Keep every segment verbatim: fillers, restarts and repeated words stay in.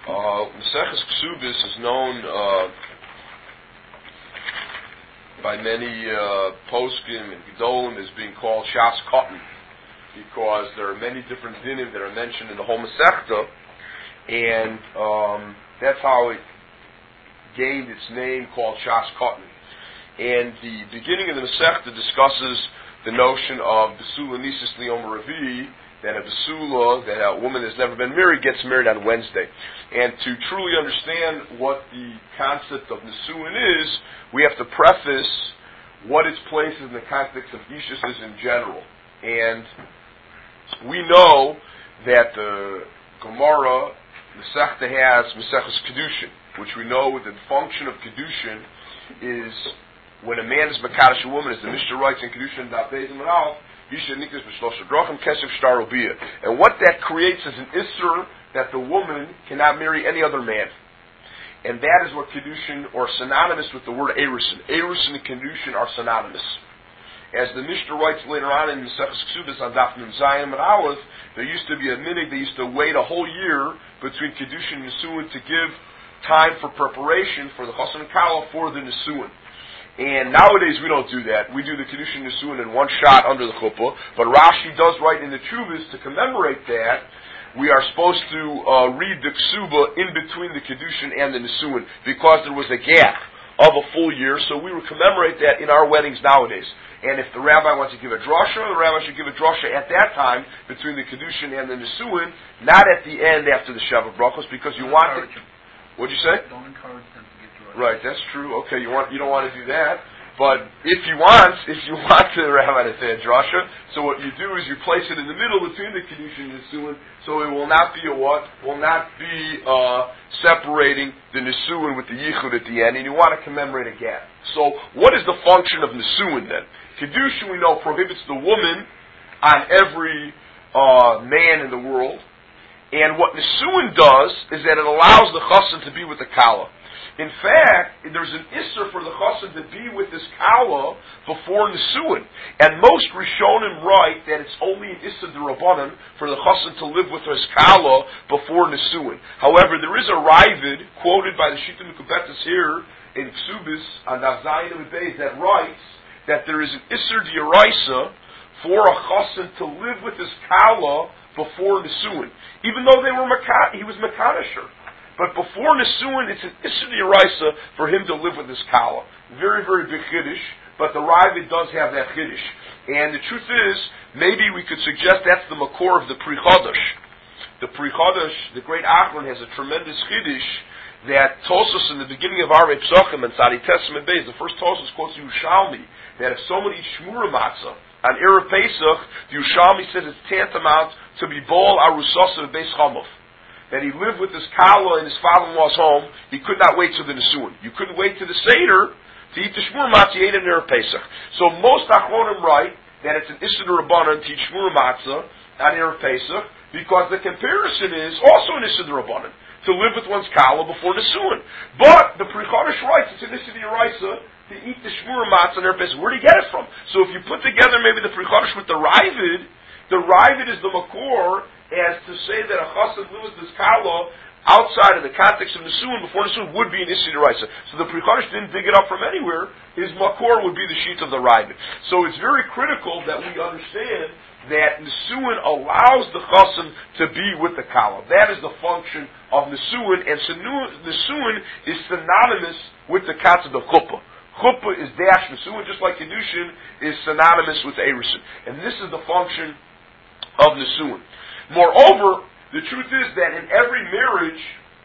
Maseches Ksubis is known uh, by many uh, poskim and gedolim as being called Shas Katan, because there are many different dinim that are mentioned in the whole Masechta, and um, that's how it gained its name, called Shas Katan. And the beginning of the Masechta discusses the notion of Besula Nisis Liyom Revi, that a Besula, that a woman that's never been married, gets married on Wednesday. And to truly understand what the concept of Nisuin is, we have to preface what its place is in the context of Ishus is in general. And we know that the Gemara, Masechta has Maseches Kedushin, which we know that the function of Kedushin is when a man is Makadosh a woman, as the Mishnah writes in Kedushin, Daf Beis and Malach, and what that creates is an Isser that the woman cannot marry any other man. And that is what Kedushin, or synonymous with the word Erusin. Erusin and Kedushin are synonymous. As the Mishnah writes later on in the Maseches Ksubis on Daf Mem Zayin and Aleph, there used to be a minig, they used to wait a whole year between Kedushin and Nisuin to give time for preparation for the Chassan and Kala for the Nisuin. And nowadays we don't do that. We do the Kedushin Nisuin in one shot under the chuppah. But Rashi does write in the Chuvas to commemorate that. We are supposed to uh, read the Ksuba in between the Kedushin and the Nisuin, because there was a gap of a full year. So we would commemorate that in our weddings nowadays. And if the rabbi wants to give a drasha, the rabbi should give a drasha at that time between the Kedushin and the Nisuin, not at the end after the Shabbat Brachos, because you don't want to. What'd you say? Don't encourage them. Right, that's true. Okay, you want you don't want to do that, but if you want, if you want the rabbi to say a drasha, so what you do is you place it in the middle between the Kedushin and the Nisuin, so it will not be a what? Will not be uh, separating the Nisuin with the Yichud at the end, and you want to commemorate a gap. So, what is the function of Nisuin then? Kedushin, we know, prohibits the woman on every uh, man in the world, and what Nisuin does is that it allows the chassan to be with the kala. In fact, there's an Isser for the Chassan to be with this Kala before Nisuin. And most Rishonim write that it's only an Isser d'Rabbanan for the Chassan to live with his Kala before Nisuin. However, there is a Ravid, quoted by the Shita Mekubetas here in Ksubis, on Daf Zayin Amud Beis, that writes that there is an Isser d'Oraisa for a Chassan to live with his Kala before Nisuin. Even though they were Maka- he was Makadosh. But before Nisuin, it's an Isser d'Oraisa for him to live with his Kala. Very, very big Chiddush, but the Ravid does have that Chiddush. And the truth is, maybe we could suggest that's the Makor of the Pri Chodesh. The Pri Chodesh, the great Achron, has a tremendous Chiddush that Tosos in the beginning of Arei Psachim and Tzadi Tesman Beis, the first Tosos quotes Yerushalmi, that if someone eats Shmura Matzah on Erev Pesach, the Yerushalmi says it's tantamount to be Bol Arusasa Beis Chamov. That he lived with his Kala in his father-in-law's home, he could not wait till the Nisuin. You couldn't wait till the Seder to eat the Shmur Matzah, you ate it in Erev Pesach. So most Achronim write that it's an Isser d'Rabbanan to eat Shmur Matzah on Erev Pesach, because the comparison is also an Isser d'Rabbanan, to live with one's Kala before Nisuin. But the Pri Chodesh writes it's an Isser d'Oraisa to eat the Shmur Matzah on Erev Pesach. Where do you get it from? So if you put together maybe the Pri Chodesh with the Ravid, the Ravid is the Makor, as to say that a chassan lives this kala outside of the context of Nisuin, before Nisuin, would be an Isser d'Oraisa. So the Pri Chodesh didn't dig it up from anywhere. His makor would be the sheet of the Ravid. So it's very critical that we understand that Nisuin allows the chassan to be with the kala. That is the function of Nisuin, and Nisuin is synonymous with the concept of chuppah. Chuppah is dash Nisuin, just like Kedushin is synonymous with Erusin. And this is the function of Nisuin. Moreover, the truth is that in every marriage,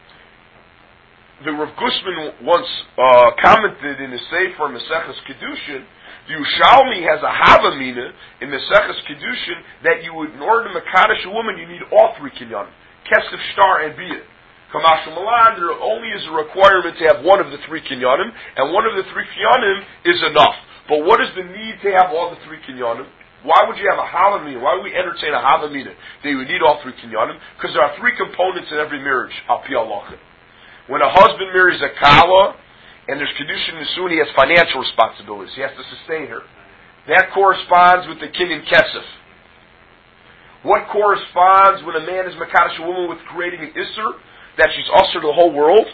the Rav Gusman once uh, commented in his Sefer Maseches Kedushin, the Yerushalmi has a Havamina in Maseches Kedushin that you would, in order to Makadosh a woman, you need all three kinyanim, Kesef, Shtar, and Biyah. Kamash Malan, there only is a requirement to have one of the three kinyanim, and one of the three kinyanim is enough. But what is the need to have all the three kinyanim? Why would you have a Havamina? Why would we entertain a Havamina? That you would need all three kinyanim? Because there are three components in every marriage, al pi halacha. When a husband marries a Kala, and there's Kedushin Nisuin, he has financial responsibilities. He has to sustain her. That corresponds with the kinyan Kesef. What corresponds when a man is Makadosh a woman with creating an Isser? that she's usher to the whole world?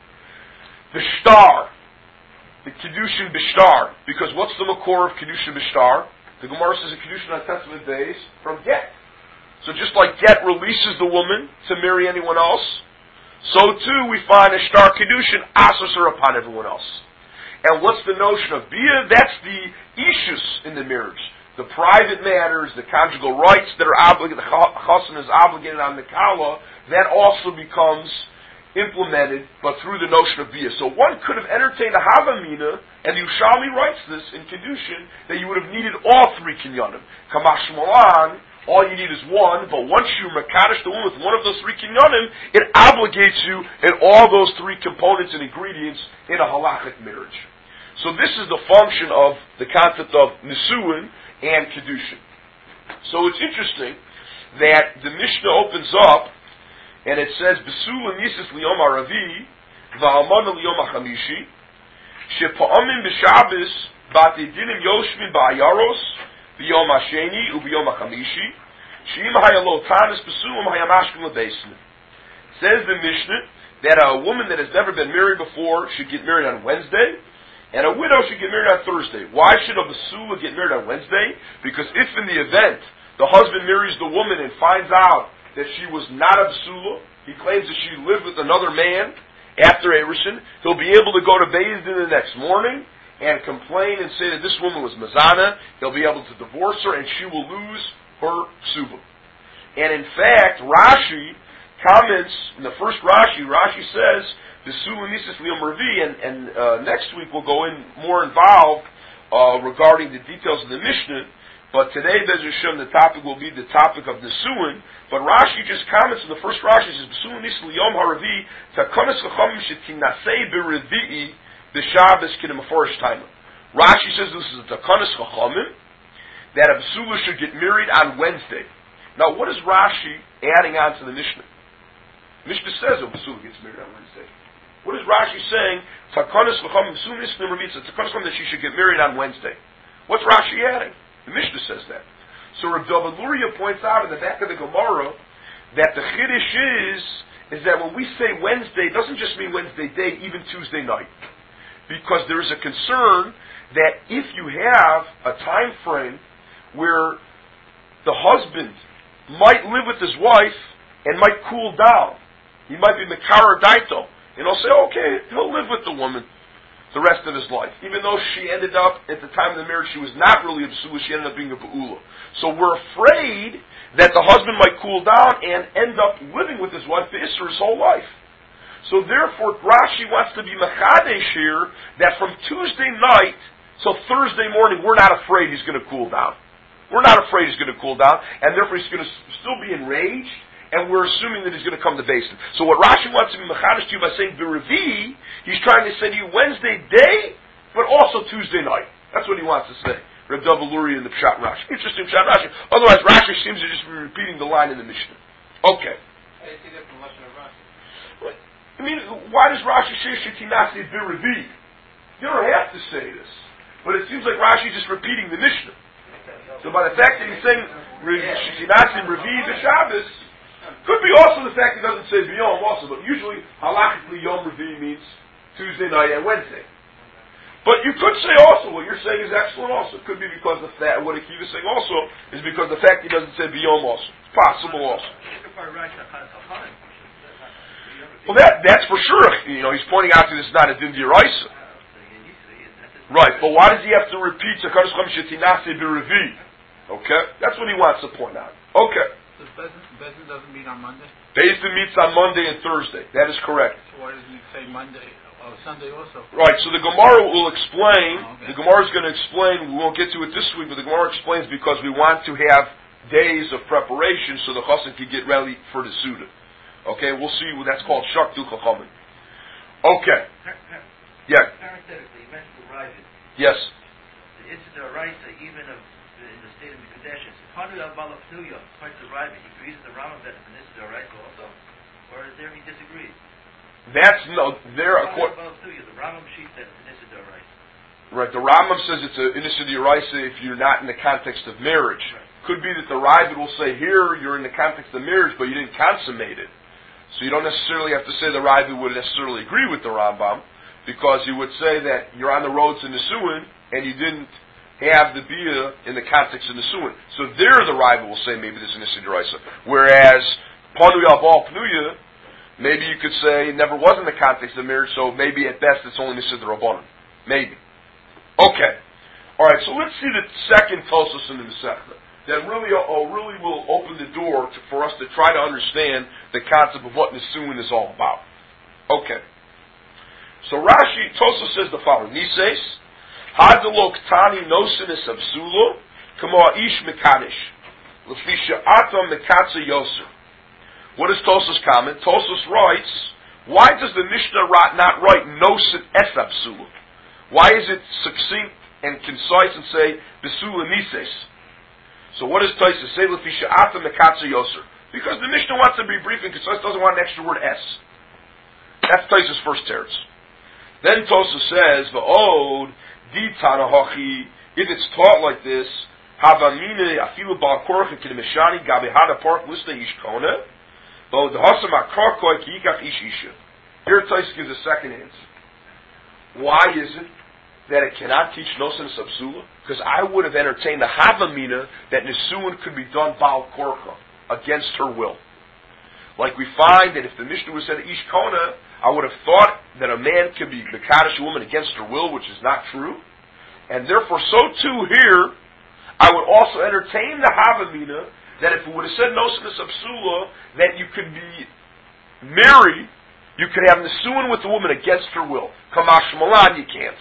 The shtar. The Kiddushin Bishtar. Because what's the makor of Kiddushin Bishtar? The Gemara says in Kiddushin on Testament days from get. So just like get releases the woman to marry anyone else, so too we find a shtar Kiddushin asks her upon everyone else. And what's the notion of bia? That's the ishus in the marriage. The private matters, the conjugal rights that are obligated, the chassan is obligated on the kala, that also becomes implemented, but through the notion of bia. So one could have entertained a havamina, and the Yerushalmi writes this in Kiddushin, that you would have needed all three kinyanim. Kamash Malan, all you need is one, but once you makadosh the woman with one of those three kinyanim, it obligates you in all those three components and ingredients in a halachic marriage. So this is the function of the concept of nisuin and Kiddushin. So it's interesting that the Mishnah opens up and it says, Besula nisis liyom haravi, va'almana liyom hachamishi, shepa'amim b'shabes ba'tedinim yoshvin ba'ayaros, b'yom hasheni u'b'yom hachamishi, she'im hayalo tanis besulam hayamashkim l'beisnim. Says the Mishnah that a woman that has never been married before should get married on Wednesday, and a widow should get married on Thursday. Why should a basula get married on Wednesday? Because if in the event the husband marries the woman and finds out that she was not a basula, he claims that she lived with another man after Erishin, he'll be able to go to Beis Din the next morning and complain and say that this woman was mazana. He'll be able to divorce her and she will lose her ksuba. And in fact, Rashi comments, in the first Rashi, Rashi says, Besula Nisis Liyom Revi, and, and uh, next week we'll go in more involved uh, regarding the details of the Mishnah, but today, Be'ez Hashem, the topic will be the topic of Nisuin, but Rashi just comments in the first Rashi, says, Besula Nisis Liyom HaRevi, Takonis Chachamim Shetinasei Berevi'i B'Shabbos K'Nemaforish Taima. Rashi says this is a Takonis Chachamim, that a Besula should get married on Wednesday. Now, what is Rashi adding on to the Mishnah? Mishnah says a Besula gets married on Wednesday. What is Rashi saying? Takanas l'cham sunis l'mervitza. Takanas that she should get married on Wednesday. What's Rashi adding? The Mishnah says that. So Rav David Luria points out in the back of the Gemara that the chiddush is is that when we say Wednesday, it doesn't just mean Wednesday day, even Tuesday night, because there is a concern that if you have a time frame where the husband might live with his wife and might cool down, he might be Mekara Daito. And he'll say, okay, he'll live with the woman the rest of his life. Even though she ended up, at the time of the marriage, she was not really a B'sula, she ended up being a B'ula. So we're afraid that the husband might cool down and end up living with his wife, the Isser, his whole life. So therefore, Rashi wants to be Mechadesh here, that from Tuesday night till Thursday morning, we're not afraid he's going to cool down. We're not afraid he's going to cool down, and therefore he's going to still be enraged, and we're assuming that he's going to come to Basin. So what Rashi wants to be mechadish to you by saying B'Revi, he's trying to say to you Wednesday day, but also Tuesday night. That's what he wants to say. Reb David Luria in the Pshat Rashi. Interesting Pshat Rashi. Otherwise, Rashi seems to just be repeating the line in the Mishnah. Okay. I see that from Lashon Rashi. I mean, why does Rashi say Shetinasi B'Revi? You don't have to say this. But it seems like Rashi is just repeating the Mishnah. So by the fact that he's saying Shetinasi B'Revi B'Shabbos, could be also the fact he doesn't say B'Yom also, but usually halachically Yom Revi means Tuesday night and Wednesday. But you could say also, what you're saying is excellent also. It could be because the fact, what Akiva is saying also, is because the fact he doesn't say B'Yom also. It's possible also. Well, that, that's for sure. You know, he's pointing out that it's not a Din D'Oraisa. Right, but why does he have to repeat Zakaros Cham Shetinase B'Revi? Okay? That's what he wants to point out. Okay. So Beis Din doesn't meet on Monday? Beis Din meets on Monday and Thursday. That is correct. So why doesn't he say Monday or Sunday also? Right, so the Gemara will explain, oh, okay. the Gemara is going to explain, we won't get to it this week, but the Gemara explains because we want to have days of preparation so the chassan can get ready for the Suda. Okay, we'll see, that's called Shaktu Chachamim. Okay. Yeah. Parenthetically, you mentioned the Ravid. Yes. The Itzid Raisa, even of in the state of Mekadesh, Panu al Balafnuya, quite the Ravid, he agrees with the Rambam that it's an Itzid Raisa also, or is there he disagrees? That's no, there. Panu al Balafnuya, the Rambam sheet that it's an Itzid Raisa. Right, the Rambam says it's an Itzid Raisa if you're not in the context of marriage. Right. Could be that the Ravid will say here you're in the context of marriage, but you didn't consummate it. So you don't necessarily have to say the Raiva would necessarily agree with the Rambam, because he would say that you're on the road to Nisuin, and you didn't have the Bia in the context of Nisuin. So there the Raiva will say maybe there's an Issa D'Oraisa. Whereas, Panu Yabal Pnuya, maybe you could say it never was in the context of marriage, so maybe at best it's only Issa D'Rabbanan. Maybe. Okay. Alright, so let's see the second Tosos in the Masechta. That really, uh, really will open the door to, for us to try to understand the concept of what Nisuin is all about. Okay. So Rashi, Tosos says the following. Nises, Hadalo Ktani Nosinis Absulo, Kamo Ish Mekadesh, Lefisha Atam Mekatza Yoser. What is Tosos' comment? Tosos writes, why does the Mishnah not write Nosin Es Absulo? Why is it succinct and concise and say Besula Nises? So what does Tosos say? Lefisha Atam Mekatza Yoser. Because the Mishnah wants to be brief and concise, doesn't want an extra word S. That's Tosos' first teretz. Then Tosos says, V'od di tanahachi, if it's taught like this, havamine afilu bal korach k'demeshani gabehada park lista ishkona, v'od hasam akarkoi k'yikach ish isha. Here Tosos gives a second answer. Why is it that it cannot teach Nosin Sabsula? Because I would have entertained the havamina that Nisuin could be done bal korcha, against her will. Like we find that if the Mishnah was said ish kona, I would have thought that a man could be Mekadosh a woman against her will, which is not true. And therefore, so too here, I would also entertain the Havamina that if it would have said Nosinus Absula, that you could be married, you could have Nisuin with the woman against her will. Kamash Malan, you can't.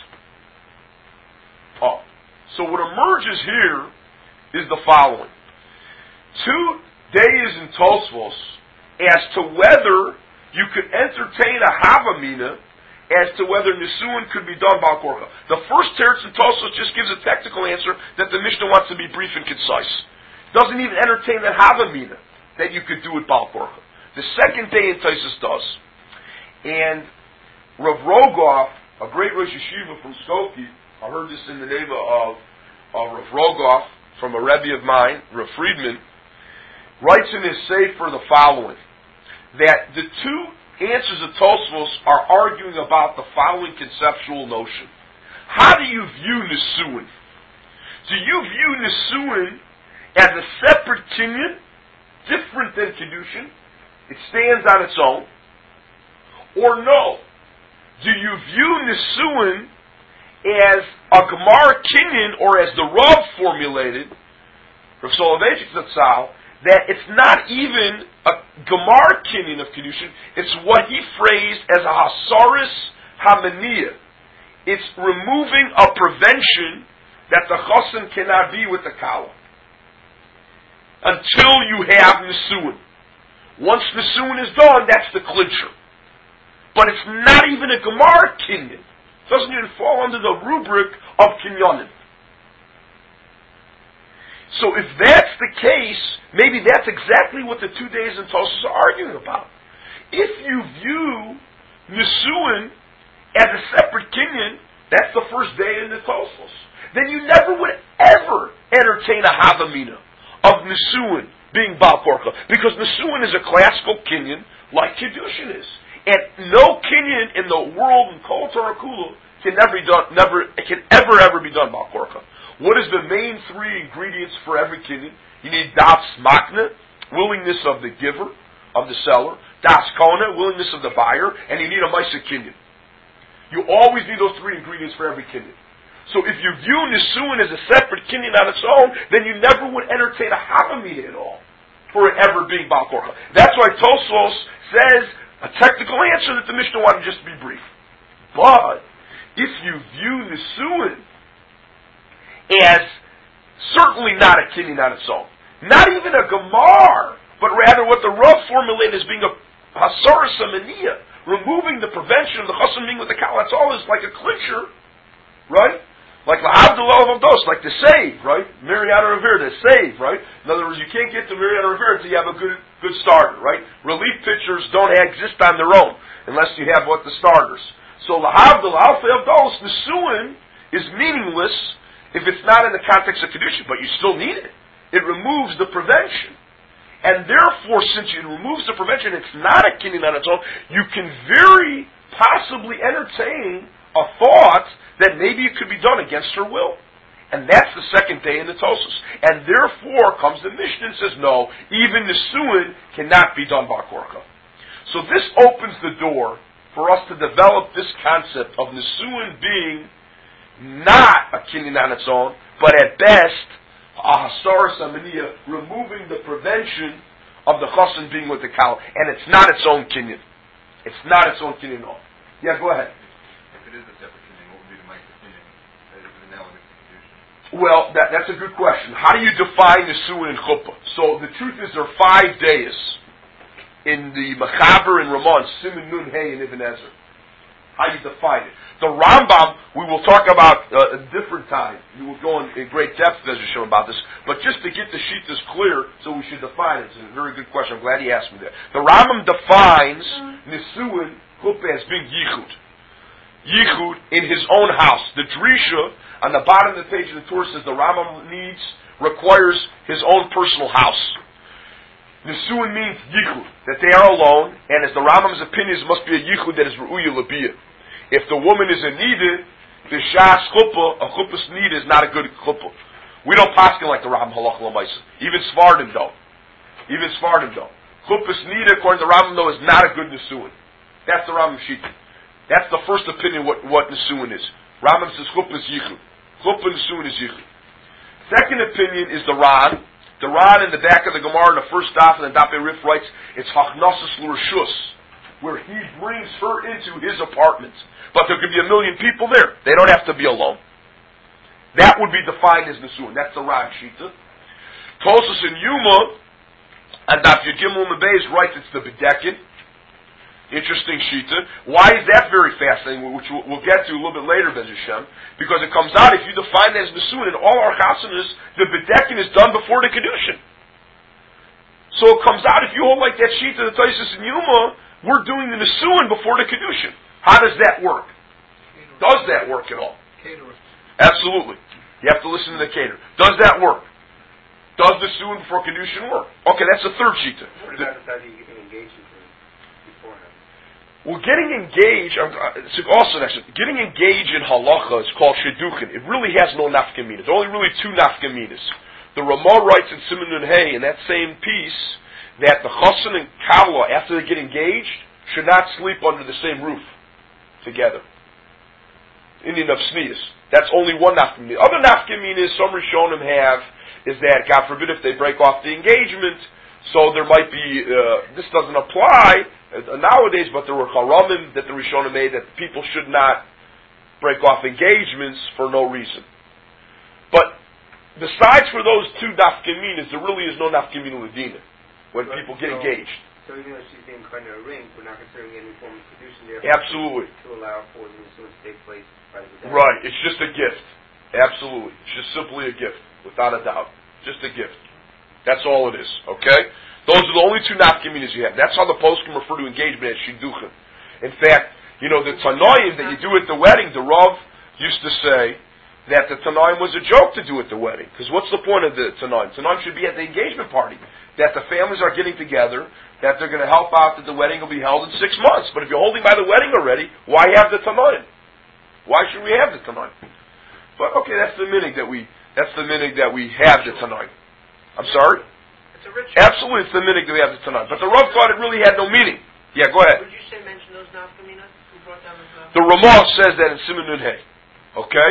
Oh. So what emerges here is the following. Two days in Tosfos as to whether you could entertain a Havamina as to whether Nisuin could be done Bal Korcha. The first teretz in Tosfos just gives a technical answer that the Mishnah wants to be brief and concise. Doesn't even entertain that Havamina that you could do with Bal Korcha. The second day in Tosfos does. And Rav Rogoff, a great Rosh Yeshiva from Skokie, I heard this in the name of, of Rav Rogoff, from a Rebbe of mine, Rav Friedman, writes in his Sefer the following, that the two answers of Tosfos are arguing about the following conceptual notion. How do you view Nisuin? Do you view Nisuin as a separate kinyan, different than Kedushin? It stands on its own. Or no? Do you view Nisuin as a Gemara kinyan, or as the Rav formulated, Rav Soloveitchik Zatzal, that it's not even a Gemara kinyan of Kedushin, it's what he phrased as a Hasaris Hamaniya. It's removing a prevention that the Chassan cannot be with the Kala. Until you have Nisuin. Once Nisuin is done, that's the clincher. But it's not even a Gemara kinyan. It doesn't even fall under the rubric of kinyanim. So if that's the case, maybe that's exactly what the two days in Tosfos are arguing about. If you view Nisuin as a separate kinyan, that's the first day in the Tosfos, then you never would ever entertain a Havamina of Nisuin being Bal Korcha, because Nisuin is a classical kinyan like Kedushin is. And no kinyan in the world in Kol Torah Kula can never be done, never, can ever, ever be done Bal Korcha. What is the main three ingredients for every kinyan? You need das makna, willingness of the giver, of the seller, das kona, willingness of the buyer, and you need a maisa kinyan. You always need those three ingredients for every kinyan. So if you view Nisuin as a separate kinyan on its own, then you never would entertain a Havamina at all for it ever being Bal Korcha. That's why Tosfos says a technical answer that the Mishnah wanted just to be brief. But if you view Nisuin as certainly not a kinyan on its own, not even a Gemar, but rather what the Rav formulated as being a Hasaras Hamaniya, removing the prevention of the Chassan being with the Kal, that's all is like a clincher, right? Like L'Havdil Avdos, like to save, right? Mariana Rivera, to save, right? In other words, you can't get to Mariana Rivera until you have a good good starter, right? Relief pitchers don't exist on their own unless you have what the starters. So L'Havdil Avdos, Nisuin is meaningless if it's not in the context of Kedusha, but you still need it. It removes the prevention. And therefore, since it removes the prevention, it's not a kinyan on its own, you can very possibly entertain a thought that maybe it could be done against her will. And that's the second day in the Tosos. And therefore comes the Mishnah and says, no, even Nisuin cannot be done by Korka. So this opens the door for us to develop this concept of Nisuin being not a kinyan on its own, but at best, a Hasaras Amaniya, removing the prevention of the Chassan being with the Kala. And it's not its own kinyan. It's not its own kinyan at all. Yeah, go ahead. If it is a separate kinyan, what would be the Ma'aser kinyan that is analogous to Kedushin? Well, that, that's a good question. How do you define Nisuin and Chuppah? So the truth is there are five days in the Mechaber and Ramon, Siman Nun Hey and Ibn Ezra. How you define it. The Rambam, we will talk about uh, a different time. We will go in, in great depth, as shown about this. But just to get the Shitas clear, so we should define it. It's a very good question. I'm glad he asked me that. The Rambam defines Nisuin, Chuppah as being Yichud. Yichud in his own house. The Drisha, on the bottom of the page of the Torah, says the Rambam needs, requires his own personal house. Nisuin means yichud, that they are alone, and as the Rambam's opinion is, must be a yichud that is ru'uya l'biyah. If the woman is a nida, the shas chuppah, a chuppah's nida is not a good chuppah. We don't paskin like the Rambam halach l'maisa. Even Svardim don't. Even Svardim don't. Chuppah's nida, according to the Rambam, though, is not a good nisuin. That's the Rambam shita. That's the first opinion what, what nisuin is. Rambam says chuppah is yichud. Chuppah nisuin is yichud. Second opinion is the Ran. The Ran in the back of the Gemara, in the first daf, and the Daf Rif writes, it's Hachnasus L'Rishus, where he brings her into his apartment. But there could be a million people there. They don't have to be alone. That would be defined as Nisuin. That's the Ran Shita. Tosus in Yuma, and Daf Yagimel Mebez writes it's the Bedekin. Interesting Shita. Why is that very fascinating, which we'll, we'll get to a little bit later, Bez Hashem? Because it comes out, if you define that as Nisuin, in all our chasanas, the Bedekin is done before the Kedushin. So it comes out, if you hold like that Shita, the Taisus and Yuma, we're doing the Nisuin before the Kedushin. How does that work? Does that work at all? Caterer. Absolutely. You have to listen to the caterer. Does that work? Does the Nisuin before Kedushin work? Okay, that's the third Shita. What about the fact that you get engaged beforehand? Well, getting engaged, uh, it's also next, getting engaged in halacha is called shidduchin. It really has no nafkaminas. There are only really two nafkaminas. The Ramah writes in Siman Nun Hey, in that same piece, that the chassan and kala, after they get engaged, should not sleep under the same roof together. Indian of sneeze. That's only one nafkamina. Other nafkaminas some Rishonim have is that, God forbid, if they break off the engagement, so there might be, uh, this doesn't apply uh, nowadays, but there were charamim that the Rishonim made that people should not break off engagements for no reason. But besides for those two nafkaminas, there really is no nafkamina ladina when Right, people get so- engaged. So even though she's being kind of a ring, we're not considering any form of Kedushin there. Absolutely. To allow for the Nisuin to take place by the day. Right, it's just a gift. Absolutely. It's just simply a gift, without a doubt. Just a gift. That's all it is, okay? Those are the only two nafkaminas you have. That's how the poskim refer to engagement as shidduchin. In fact, you know, the tanoim that you do at the wedding, the Rav used to say that the tanoim was a joke to do at the wedding. Because what's the point of the tanoim? Tanoim should be at the engagement party. That the families are getting together, that they're going to help out, that the wedding will be held in six months. But if you're holding by the wedding already, why have the tanoim? Why should we have the tanoim? But okay, that's the minig that we, that's the minig that we have the tanoim. I'm sorry? It's a ritual. Absolutely, it's the minig that we have the tonight. But the Rav thought it really had no meaning. Yeah, go ahead. Would you say mention those nafkaminas? Who brought down those nafkaminas? The Ramah says that in Siman Nun Hey. Okay?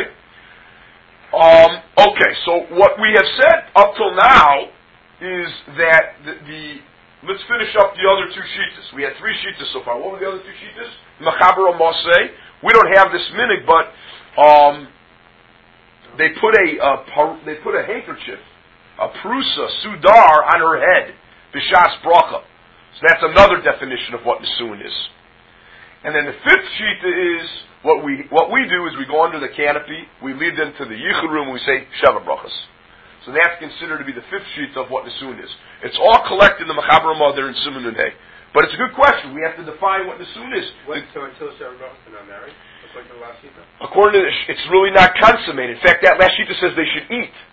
Um, okay, so what we have said up till now is that the, the let's finish up the other two shitas. We had three shitas so far. What were the other two shitas? Mechaber Moshe. We don't have this minig, but um, they put a uh, par, they put a handkerchief, a prusa, sudar, on her head, b'shas bracha. So that's another definition of what nisuin is. And then the fifth shita is what we what we do is we go under the canopy, we lead them to the yichud room, and we say sheva brachas. So that's considered to be the fifth shita of what nisuin is. It's all collected in the Mechaber Mother in Siman Nun Hey. But it's a good question. We have to define what nisuin is. What, so until sheva brachas they're not married, according to the last shita? According to this, it's really not consummated. In fact, that last shita says they should eat.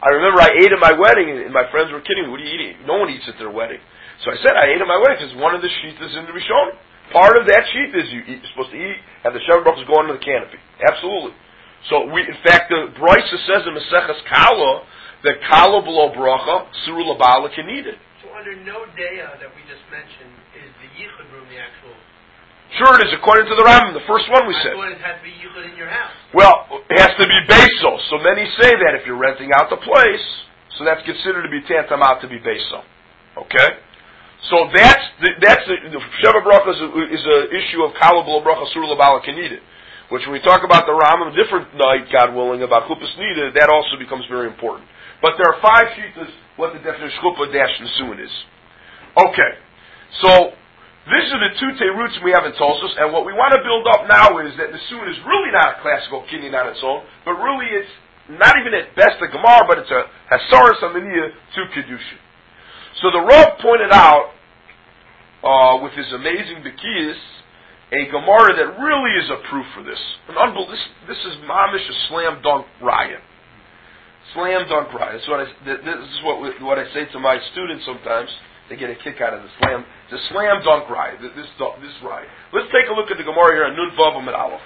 I remember I ate at my wedding, and my friends were kidding me. What are you eating? No one eats at their wedding. So I said I ate at my wedding because one of the sheets is in the Rishon. Part of that sheet is you eat, you're supposed to eat, and the Sheva Brachos go under the canopy. Absolutely. So we, in fact, the Brisa says in Maseches Kala that Kala below Bracha, Surah Labala can eat it. So under no daya that we just mentioned is the Yichud room the actual... Sure it is, according to the Rambam, the first one we I said. thought it had to be Yichud in your house. Well, it has to be Beso. So many say that if you're renting out the place, so that's considered to be Tantamount to be Beso. Okay? So that's the, that's the, the Sheva Bracha is, is an issue of Kala B'lo Bracha Surah Labala Kenida, which when we talk about the Rambam, a different night, God willing, about Chuppah Nida, that also becomes very important. But there are five shitas what the definition of Chuppah dash Nesuin is. Okay, so these are the two teruts we have in Tosfos, and what we want to build up now is that Nesuin is really not a classical kinyan on its own, but really it's not even at best a Gemara, but it's a Hasaras Amaniyah to Kedushin. So the Rav pointed out, uh, with his amazing Bekiyas, a Gemara that really is a proof for this. An unbel- this, this is mamish a slam dunk riot. Slam dunk riot. That's what I, this is what, what I say to my students sometimes. They get a kick out of the slam. It's a slam dunk riot. This, this riot. Let's take a look at the Gemara here on Nun Vav Amud Aleph.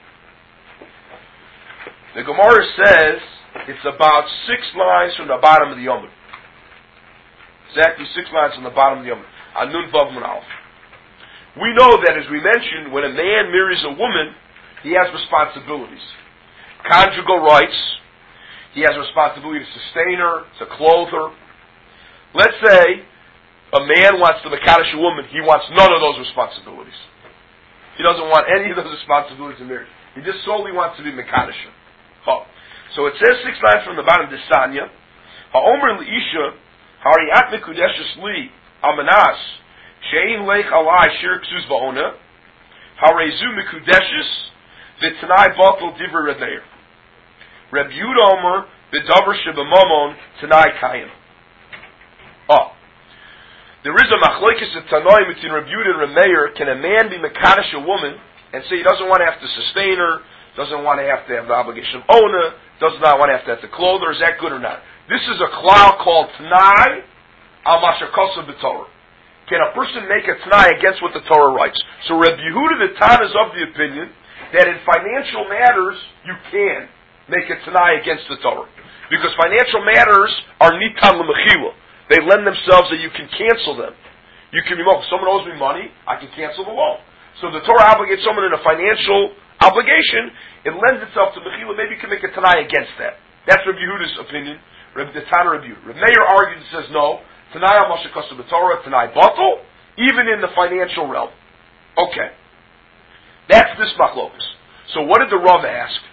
The Gemara says it's about six lines from the bottom of the Yomud. Exactly six lines from the bottom of the Yom. Anun Vav Amud Aleph. We know that, as we mentioned, when a man marries a woman, he has responsibilities. Conjugal rights. He has a responsibility to sustain her, to clothe her. Let's say a man wants to Mekadosh a woman. He wants none of those responsibilities. He doesn't want any of those responsibilities in marriage. He just solely wants to be Mekadosh. Oh. So it says six lines from the bottom of Desanya. Ha'omer L'isha Hariat Mekudeshes Li Amanas Shein Leich Alai Shir Ksus Va'ona Harezu Mekudeshes V'Tanai Batal Divrei Reb Meir Reb Yehuda Omer V'Davar Shebamamon Tanai Kayim. Oh, there is a machlokes at Tanai between Reb Yehuda and Reb Meir. Can a man be Mekadosh a woman and say he doesn't want to have to sustain her, doesn't want to have to have the obligation of owner, does not want to have to have to clothe her? Is that good or not? This is a klal called T'nai al Mashakosa b'Torah. Can a person make a T'nai against what the Torah writes? So Reb Yehuda the Tan is of the opinion that in financial matters you can make a T'nai against the Torah. Because financial matters are nitan l'mechila. They lend themselves that you can cancel them. You can be, if someone owes me money, I can cancel the loan. So the Torah obligates someone in a financial obligation, it lends itself to mechila, maybe you can make a T'nai against that. That's Reb Yehuda's opinion. Reb the Tana Reb Yehuda. Reb Meir argues and says no. Tanai al Mashakasa b'Torah, Tanai Batal, even in the financial realm. Okay, that's this machlokas. So what did the Rav ask?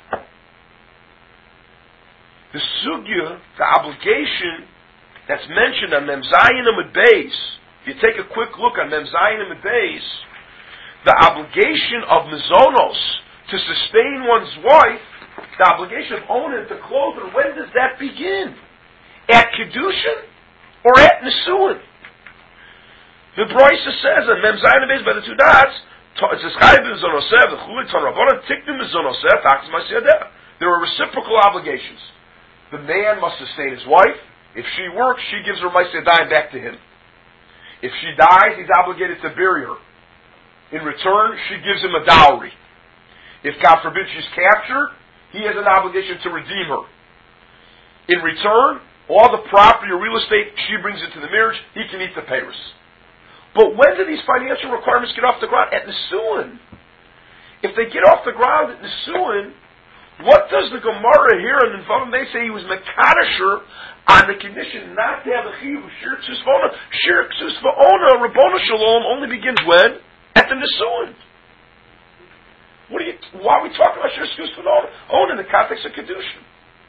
The sugya, the obligation that's mentioned on Mem Zayin Amud Beis. If you take a quick look on Mem Zayin Amud Beis, the obligation of mizonos to sustain one's wife, the obligation of owning to clothe her. When does that begin? At Kedushin or at Nesuin? The Brisa says in Mem Zayin Beis by the two dots, there are reciprocal obligations. The man must sustain his wife. If she works, she gives her Ma'aseh Yadayim back to him. If she dies, he's obligated to bury her. In return, she gives him a dowry. If, God forbid, she's captured, he has an obligation to redeem her. In return, all the property or real estate she brings into the marriage, he can eat the payers. But when do these financial requirements get off the ground? At Nesuin. If they get off the ground at Nesuin, what does the Gemara here in Nvav May say he was Mekadosher on the condition not to have a chiyuv of Shir Ksus Va'ona? Shir Ksus Va'ona, Rabbona Shalom, only begins when? At the Nesuin. What are you, why are we talking about Shir Ksus Va'ona? Own in the context of Kedushin.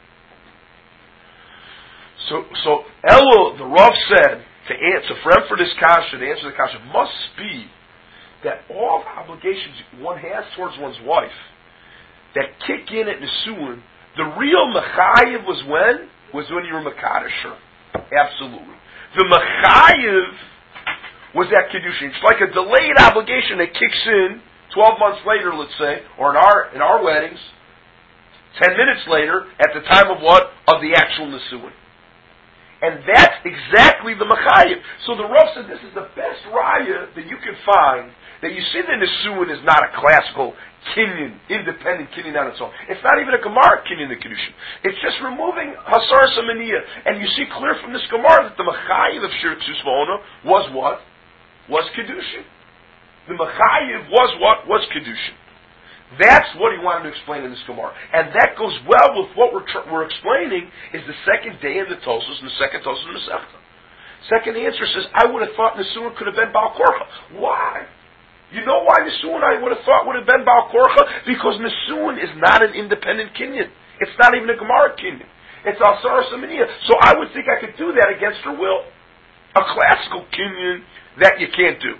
So, so Elul, the Rav said, to answer, for for this kasha, to answer the kasha, must be that all the obligations one has towards one's wife that kick in at Nesuin, the real Mechayiv was when? Was when you were Mekadosher. Absolutely. The Mechayiv was at Kedushin. It's like a delayed obligation that kicks in twelve months later, let's say, or in our in our weddings, Ten minutes later, at the time of what? Of the actual Nisuin. And that's exactly the Machayev. So the Rav said this is the best raya that you can find, that you see the Nisuin is not a classical Kinyan, independent Kinyan on its own. It's not even a Gemara Kinyan, the Kedushin. It's just removing Hasar Samaniya. And you see clear from this Gemara that the Machayev of Shir Ksus V'Ona was what? Was Kedushin. The Machayev was what? Was Kedushin. That's what he wanted to explain in this Gemara. And that goes well with what we're, tr- we're explaining is the second day in the Tosos and the second Tosos in the Masechta. Second answer says, I would have thought Nisuin could have been Baal Korcha. Why? You know why Nisuin I would have thought would have been Baal Korcha? Because Nisuin is not an independent Kinyan. It's not even a Gemara Kinyan. It's Asar Samaniya. So I would think I could do that against her will. A classical Kinyan that you can't do.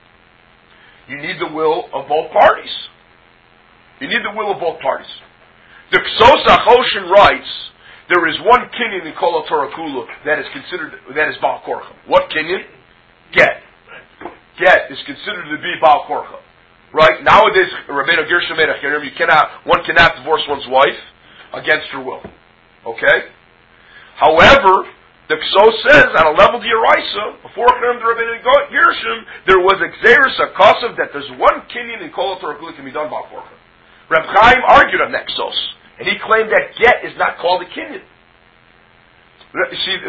You need the will of both parties. You need the will of both parties. The Ksos HaChoshen writes, there is one Kinyan in Kol HaTorah Kula that is considered, that is Baal Korcha. What Kinyan? Get. Get is considered to be Baal Korcha. Right? Nowadays, Rabbeinu Gershom Erechirim, you cannot, one cannot divorce one's wife against her will. Okay? However, the Ksos says, on a level d'Oraisa, before Cherem to Rabbeinu Gershom, there was a Xeris HaKosav that there's one Kinyan in Kol HaTorah Kula can be done Baal Korcha. Reb Chaim argued on that Ksos, and he claimed that get is not called a Kinyan. See,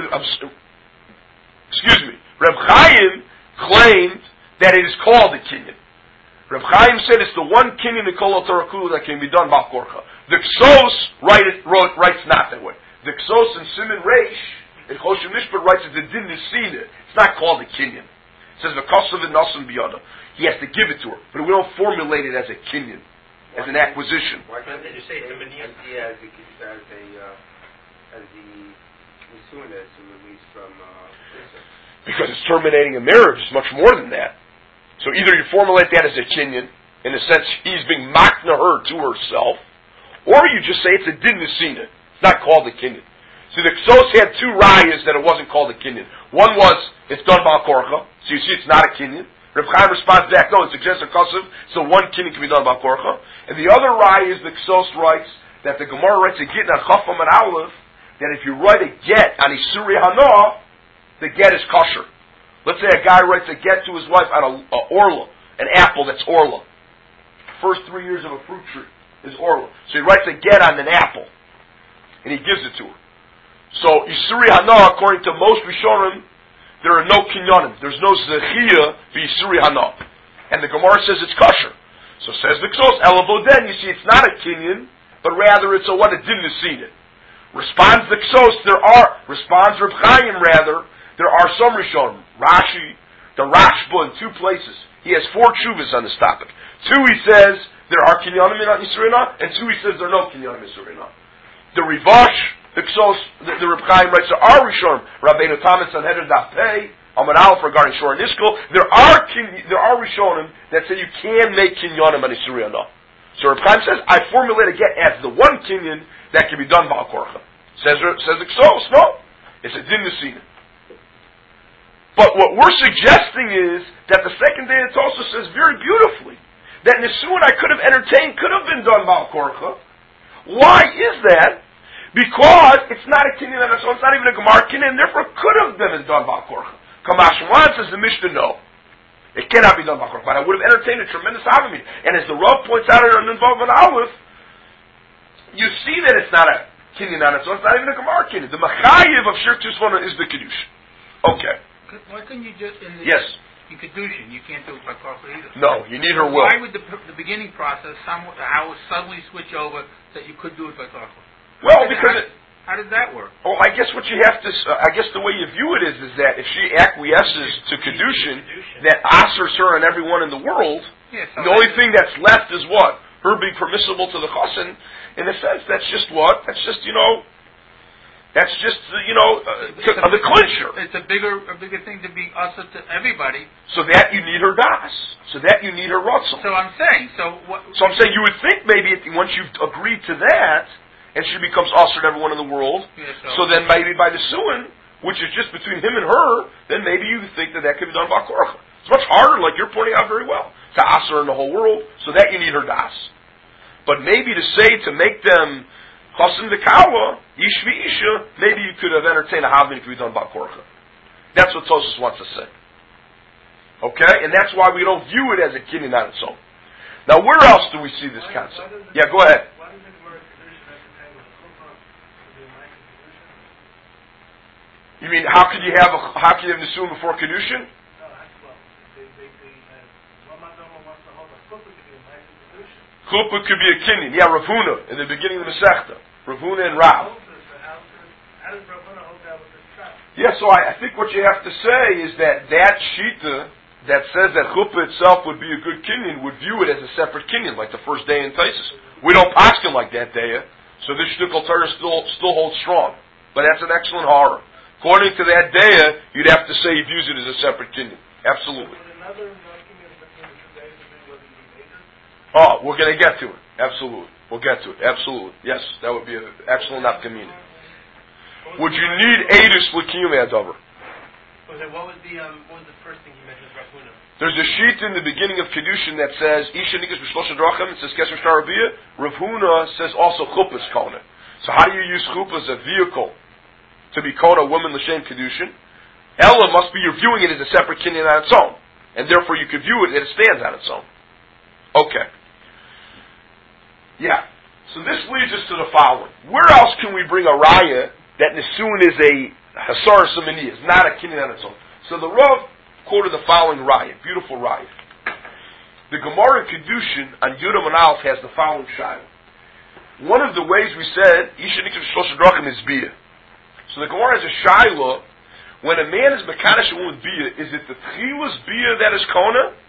excuse me. Reb Chaim claimed that it is called a Kinyan. Reb Chaim said it's the one Kinyan in Kol HaTorah Kula that can be done Baal Korcha. The Ksos write, wrote, writes not that way. The Ksos in Siman Reish, in Choshen Mishpat writes it's a Din Nisina. It's not called a Kinyan. It says V'kosav and Nasan Biyada. He has to give it to her, but we don't formulate it as a Kinyan. As an acquisition. Why can't they just say it's a Minyan? As the, as the, as the, uh, as the Nisuin is released from, uh, because it's terminating a marriage, it's much more than that. So either you formulate that as a Kinyan, in a sense he's being makna her to herself, or you just say it's a Din Nisina. It's not called a Kinyan. So the Ksos had two rayas that it wasn't called a Kinyan. One was, it's done Baal Korcha, so you see it's not a Kinyan. Reb Chaim responds back, no, it suggests a Kosev, so one Kinyan can be done Baal Korcha. And the other raya is the Ksos writes, that the Gemara writes a Git on Chafam and Aleph, that if you write a get on Isuri Hana, the get is kosher. Let's say a guy writes a get to his wife on a, a orla, an apple that's orla. First three years of a fruit tree is orla. So he writes a get on an apple, and he gives it to her. So Isuri Hana, according to most Rishonim, there are no kinyonim. There's no zechiyah b'Isuri Hana. And the Gemara says it's kosher. So says the Ksos, Elavoden, you see it's not a kinyan, but rather it's a what a din nisina. Responds the Ksos, there are, responds Reb Chaim rather, there are some Rishonim. Rashi, the Rashba in two places. He has four tshuvas on this topic. Two, he says, there are kinyonim in Isuri Hana, and two, he says there are no kinyonim in Isuri Hana. The Rivash, the Ksos, the, the Reb Chaim writes, there are Rishonim, Rabbeinu Thomas on Heder Daf Pei, Amar Aleph regarding Shor and Niskal, there are there are Rishonim that say you can make kinyonim on Isuri Hana. So Reb Chaim says, I formulate again as the one kinyan that can be done Baal Korcha. Says says the Ksos, no, it's a din nisina. But what we're suggesting is that the second day it also says very beautifully that Nisuin I could have entertained could have been done Baal Korcha. Why is that? Because it's not a kinyan on its own, it's not even a Gemara kinyan, and therefore could have been done Baal Korcha. Kamash Wan says the Mishnah, no. It cannot be done Baal Korcha. But I would have entertained a tremendous Avamid. And as the Rav points out in Involvement Aleph, you see that it's not a kinyan on its own, it's not even a Gemara kinyan. The Machayev of Shir Ksus V'Ona is the Kiddush. Okay. Why couldn't you just, in the, yes. in Kedushin, you can't do it by Korcha either. No, you need her will. Why would the, the beginning process, some, how it suddenly switch over that you could do it by Korcha? Well, because how, it, how did that work? Oh, I guess what you have to, uh, I guess the way you view it is, is that if she acquiesces to Kedushin, that asers her and everyone in the world, yeah, so the only thing that's left is what? Her being permissible to the chassan. In a sense, that's just what? That's just, you know, that's just, uh, you know, uh, a, the clincher. It's a bigger a bigger thing to be usher to everybody. So that you need her das. So that you need her rutzel. So I'm saying, so what... So I'm saying you would think maybe if, once you've agreed to that, and she becomes usher to everyone in the world, yeah, so. so then maybe by the suin, which is just between him and her, then maybe you think that that could be done by Korcha. It's much harder, like you're pointing out very well, to usher in the whole world, so that you need her das. But maybe to say, to make them Chosim Dekawa, Ish Isha, maybe you could have entertained a Havmin if you done Bakorcha. That's what Tosfos wants to say. Okay? And that's why we don't view it as a kinyan on its own. Now, where else do we see this why, concept? Why yeah, go ahead. Why does it work Kedushin at the time of the Chuppah to be a Ma'aseh Kedushin? You mean, how could you have a, how could you have Nisuin before Kedushin? No, that's well. They, they, they, uh, Rama Dama wants to hold a Chuppah to be a Ma'aseh Kedushin. Chuppah could be a kinyan. Yeah, Rav Huna, in the beginning of the Masechta. Rav Huna and Rav. How does Rav Huna hold that with this trap? Yeah, so I, I think what you have to say is that that Shita that says that Chuppah itself would be a good kinyan would view it as a separate kinyan, like the first day in Taisus. We don't paskin like that day, so this Shtukal Torah still still holds strong. But that's an excellent horror. According to that day, you'd have to say he views it as a separate kinyan. Absolutely. Oh, we're going to get to it. Absolutely. We'll get to it. Absolutely. Yes, that would be an excellent nafkamina. Would you need Eidus L'kiyum Adover? What was the um, what was the first thing you mentioned, Rav Huna? There's a sheet in the beginning of Kedushin that says Isha Nikas B'Shlosha Drachim. It says Kesher Shtar Rabiyah. Rav Huna says also Chuppah's Kona. So how do you use Chuppah as a vehicle to be Kona, woman L'Shem Kedushin? Ella must be you're viewing it as a separate kinyan on its own, and therefore you could view it that it stands on its own. Okay. Yeah. So this leads us to the following. Where else can we bring a raya that Nisuin is a Hasar Samani, is not a kinyan on its own? So the Rav quoted the following raya, beautiful raya. The Gemara Kedushin on Yudam and Aleph has the following shayla. One of the ways we said, Isha Niktiv Shlosh Drachim is Biyah. So the Gemara has a shayla, when a man is Mekadosh a woman Biyah, is it the Tchilas Biyah that is Kona,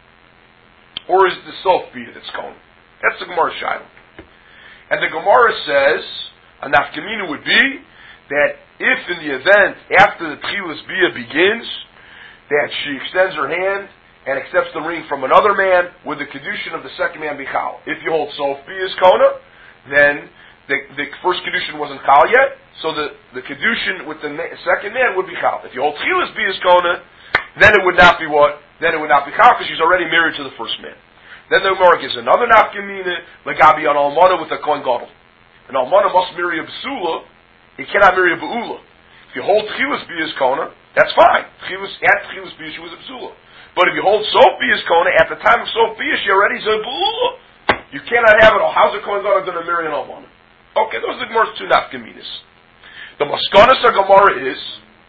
or is it the Sof Biyah that's Kona? That's the Gemara shayla. And the Gemara says, a nafkamina would be, that if in the event, after the Tchilas Biyah begins, that she extends her hand and accepts the ring from another man with the Kedushin of the second man Bichal. If you hold Sof Biyah's Kona, then the, the first Kedushin wasn't Chal yet, so the, the Kedushin with the na- second man would be Chal. If you hold Tchilas Biyah's Kona, then it would not be what? Then it would not be Chal, because she's already married to the first man. Then the Gemara gives another nafkamina, legabi an almana with a kohen gadol. An almana must marry a b'sula. He cannot marry a b'ula. If you hold tchilas b'yis kona, that's fine. Tchilas, at tchilas b'yis, she was a b'sula. But if you hold sof b'yis kona, at the time of sof b'yis, she already is a b'ula. You cannot have it all. How's a kohen gadol going to marry an almana? Okay, those are the Gemara's two nafkaminas. The maskanas of Gemara is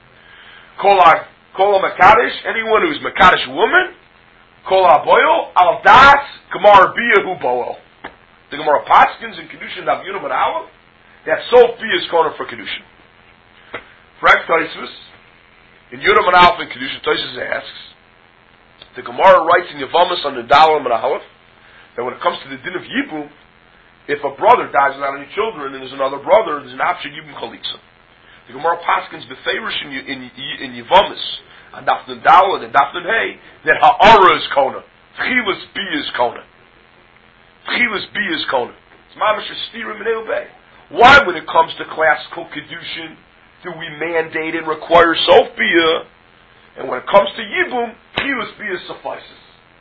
kol a mekadosh, anyone who's mekadosh woman. Kol aboil al das gemar biyahu boel. The Gemara Paskins in Kedushin Dav Yunam and Aleph that Sof Biyah is corner for Kedushin. Frank Tosfos in Yunam and Aleph in Kedushin, Tosfos asks, the Gemara writes in Yavamas on the Dalam and Aleph that when it comes to the din of Yibum, if a brother dies without any children and there's another brother, there's an option Yibum Chalitza. The Gemara Paskins beferish in in in Yavamas. And Dafnun Dalad and Dafnun Hey, that Ha'ara is Kona. Tchilas B is Kona. Tchilas B is Kona. It's Mamash Estirim and Eubay. Why, when it comes to classical Kedushin, do we mandate and require Sof Biyah? And when it comes to Yibum, Tchilas Biyah suffices.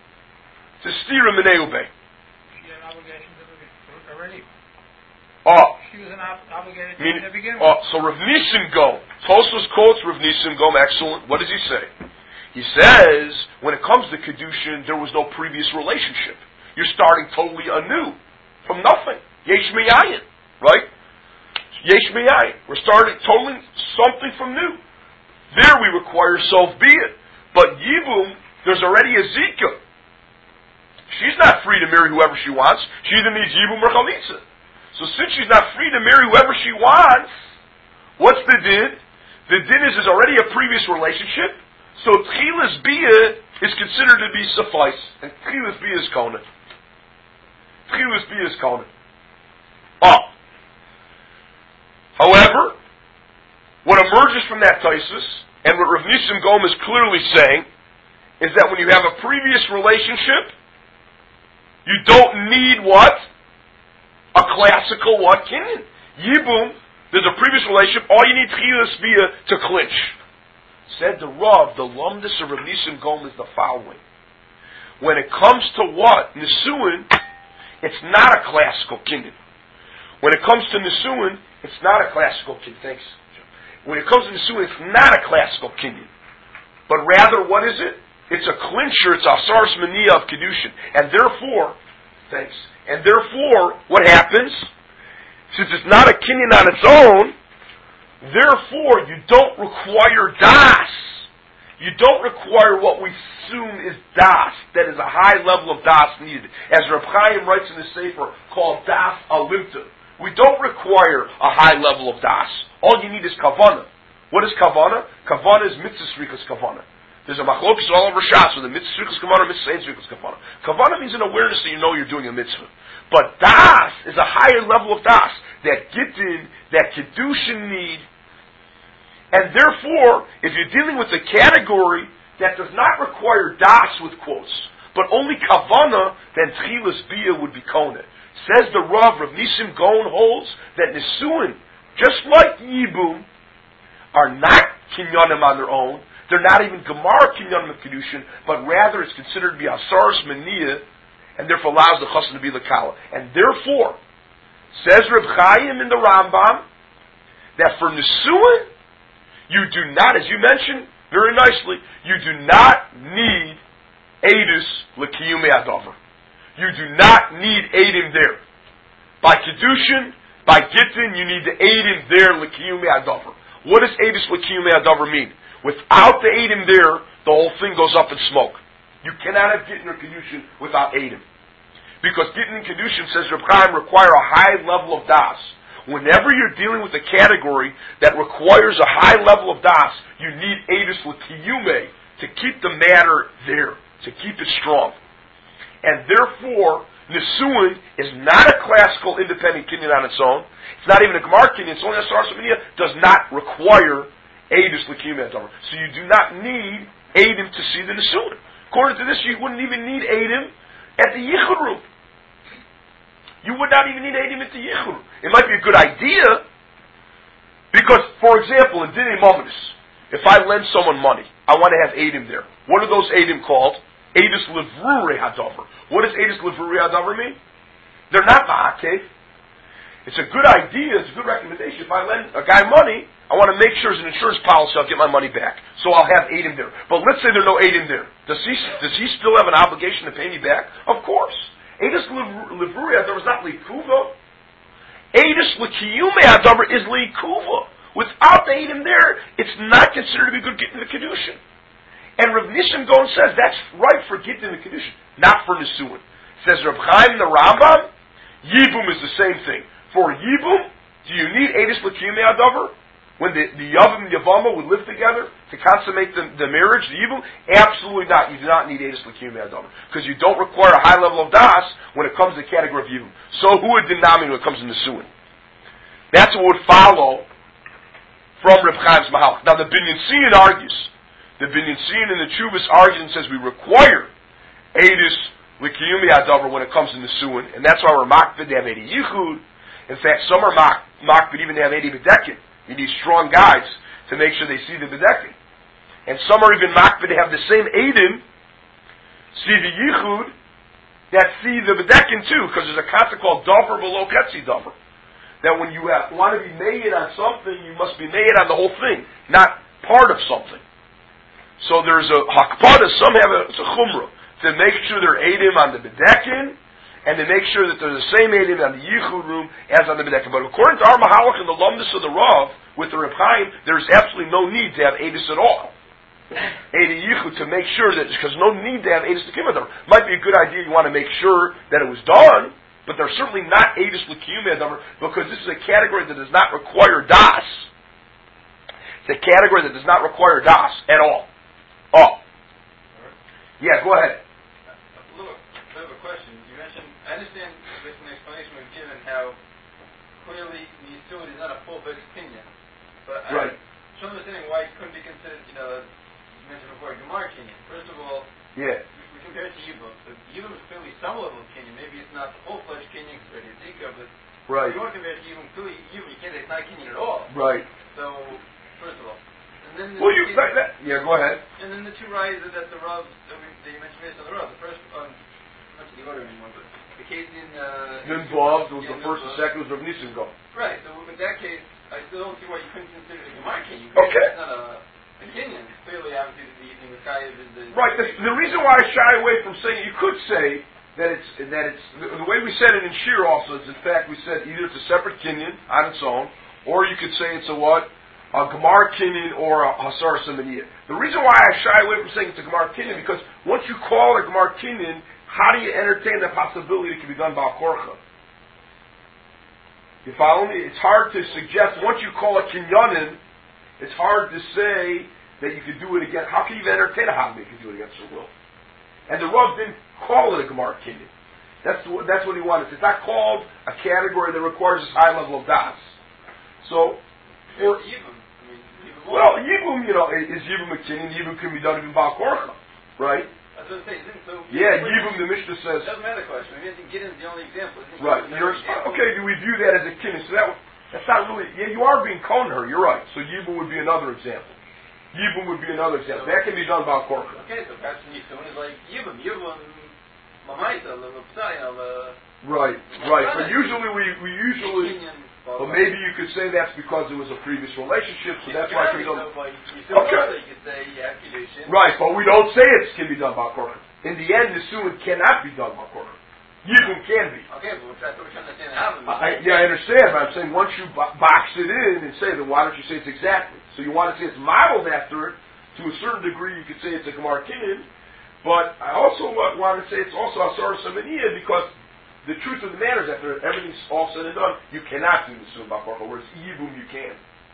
To Estirim and Eubay. She had obligations already. Oh. She was an ob- obligated Mean, to begin with. oh, so Rav Nisim Gom. Tosfos quotes Rav Nisim Gom, excellent. What does he say? He says, when it comes to Kedushin, there was no previous relationship. You're starting totally anew, from nothing. Yesh Me'ayin, right? Yesh Me'ayin. We're starting totally something from new. There we require Sof Biyah. But Yibum, there's already a Zika. She's not free to marry whoever she wants. She either needs Yibum or Chalitza. So since she's not free to marry whoever she wants, what's the din? The din is there's already a previous relationship, so Tchilas Biyah is considered to be suffice, and Tchilas Biyah is Kona. Tchilas Biyah is Kona. Oh. However, what emerges from that Taisus, and what Rav Nisim Gom is clearly saying, is that when you have a previous relationship, you don't need what? A classical what? Kinyan. Yibum, there's a previous relationship, all you need Tchilas Biyah to clinch. Said the Rav, the Lumdus of Rav Nisim Gom is the following. When it comes to what? Nisuin, it's not a classical Kinyan. When it comes to Nisuin, it's not a classical kinyan. Thanks. When it comes to Nisuin, it's not a classical kinyan. But rather, what is it? It's a clincher, it's a Asaras Maniyah of Kedushin. And therefore, thanks, and therefore, what happens? Since it's not a kinyan on its own, therefore, you don't require das. You don't require what we assume is das, that is a high level of das needed. As Reb Chaim writes in the Sefer called Das Alimta. We don't require a high level of das. All you need is kavana. What is kavana? Kavana is mitzvah srikas kavana. There's a machlokes all over Shas with a mitzvah srikas kavana, mitzvah srikas kavana. Kavana means an awareness that you know you're doing a mitzvah. But das is a higher level of das that gittin, that kedushin need. And therefore, if you're dealing with a category that does not require das with quotes, but only kavana, then tchilas bia would be kona. Says the Rav, Rav Nisim Gaon holds that nisuin, just like yibum, are not kinyanim on their own. They're not even gemar kinyanim of kedushin, but rather it's considered to be asaras maniyah, and therefore allows the chassan to be lekala. And therefore, says Reb Chaim in the Rambam, that for nisuin, you do not, as you mentioned very nicely, you do not need edus l'kiyumei adavar. You do not need edim there. By kedushin, by gittin, you need the edim there l'kiyumei adavar. What does edus l'kiyumei adavar mean? Without the edim there, the whole thing goes up in smoke. You cannot have gittin or kedushin without edim, because gittin and kedushin, says Reb Chaim, require a high level of das. Whenever you're dealing with a category that requires a high level of das, you need edus l'kiyumei to keep the matter there, to keep it strong. And therefore, nisuin is not a classical independent kinyan on its own. It's not even a gemar kinyan. It's only a Asaras Maniyah, does not require edus l'kiyumei adavar. So you do not need edim to see the nisuin. According to this, you wouldn't even need edim at the yichud room. You would not even need edim at the yichud. It might be a good idea, because, for example, in Dinei Mamonis, if I lend someone money, I want to have edim there. What are those edim called? Edus levrurei hadavar. What does edus levrurei hadavar mean? They're not ma'akev. It's a good idea, it's a good recommendation. If I lend a guy money, I want to make sure as an insurance policy I'll get my money back. So I'll have edim there. But let's say there's no edim there. Does he, does he still have an obligation to pay me back? Of course. Edus levrurei hadavar is not likuva. Edus l'kiyumei hadavar is likuva. Without the edim there, it's not considered to be good getting the kedushin. And Rav Nisim Gaon says that's right for gittin and kedushin, not for nisuin. Says Reb Chaim the Rambam, yibum is the same thing. For yibum, do you need edus l'kiyumei hadavar? When the, the yavam and yavama would live together to consummate the, the marriage, the yibum? Absolutely not. You do not need edus l'kiyumei hadavar, because you don't require a high level of das when it comes to the category of yibum. So who would denominate when it comes to nisuin? That's what would follow from Reb Chaim's Mahalach. Now the Binyan Siyan argues. The Binyan Siyan and the Chuvas argues and says we require edus l'kiyumei hadavar when it comes to nisuin, and that's why we're makbid to have edi yichud. In fact, some are mak, makbid even to have edi bedekin. You need strong guides to make sure they see the bedekin. And some are even makbid to have the same edim see the yichud that see the bedekin too, because there's a concept called davar below ketzi davar. That when you have, want to be made on something, you must be made on the whole thing, not part of something. So there's a hakpada, some have a, it's a chumrah, to make sure they're edim on the bedekin, and to make sure that they're the same edim on the yichud room as on the bedekin. But according to our mahalach and the lumdus of the Rav, with the Reb Chaim, there's absolutely no need to have edus at all. Edi yichud, to make sure that, because no need to have edus l'kiyumei hadavar. Might be a good idea, you want to make sure that it was done, but they're certainly not edus l'kiyumei hadavar, because this is a category that does not require das. It's a category that does not require das at all. Oh. Yeah, go ahead. A little bit of a question. You mentioned, I understand based on the explanation we've given how clearly nisuin is not a full-fledged opinion, but right. I'm still understanding why it couldn't be considered, you know, as you mentioned before, a gemar opinion. First of all, yeah, we compare it to yibum. So yibum is clearly some level of opinion. Maybe it's not the full-fledged opinion compared to Zika, but right. if you want to compare it to yibum, clearly yibum, you can't say it's not opinion at all. Right. So, first of all. And then the well, you, that, that, yeah, go ahead. And then the two rises that the Rav, that, we, that you mentioned based on the Rav. The first, um, not to the order anymore, but the case in... Uh, involved, it was yeah, the first and Nunva. second was Rav Nissen Gaon. Right, so in that case, I still don't see why you couldn't consider it a Gemara Kenyan. Okay. It's not a, a Kenyan. Clearly, obviously, the evening with Chayiv is the... Right, the, the reason why I shy away from saying, you could say that it's, that it's, the, the way we said it in Shir also is, in fact, we said either it's a separate Kenyan on its own, or you could say it's a what? A Gemara Kenyan or a Hasar Simaniyah. The reason why I shy away from saying it's a Gemara Kenyan, because once you call it a Gemara Kenyan, how do you entertain the possibility it can be done by Korcha? You follow me? It's hard to suggest, once you call it Kinyanin, it's hard to say that you could do it again. How can you even entertain a Havmi if you do it against your will? And the Rav didn't call it a Gemara Kinyan. That's, that's what he wanted. It's not called a category that requires this high level of das. So, for, well, Yibum, you know, is Yibum a Kinyan? Yibum can be done even by Korcha, right? That's what I'm saying. So yeah, Yibum, the Mishnah says... Doesn't matter the question. I mean, Gittin is the only example. Right. You're, okay, do we view that as a Kinyan? So that, that's not really... Yeah, you are being Koner, you're right. So Yibum would be another example. Yibum would be another example. So, that can be done by Korcha. Okay, so perhaps Nisun is like Yibum. Yibum, Mamaita, L'Psaya, the... Right, right. But usually we, we usually... Well, maybe you could say that's because it was a previous relationship, so that's why it can be done. Okay. Right, but we don't say it can be done by Korcha. In the end, the suin cannot be done by Korcha. Yibum can be. Okay, but that's what we're trying to understand. I, yeah, I understand, but I'm saying once you bo- box it in and say, then why don't you say it's exactly? So you want to say it's modeled after it, to a certain degree you could say it's a Gemara Kinyan, but I also want to say it's also Asar Samaniyah because the truth of the matter is, after everything's all said and done, you cannot do the Sunnah B'Korcha, whereas Yibum you can.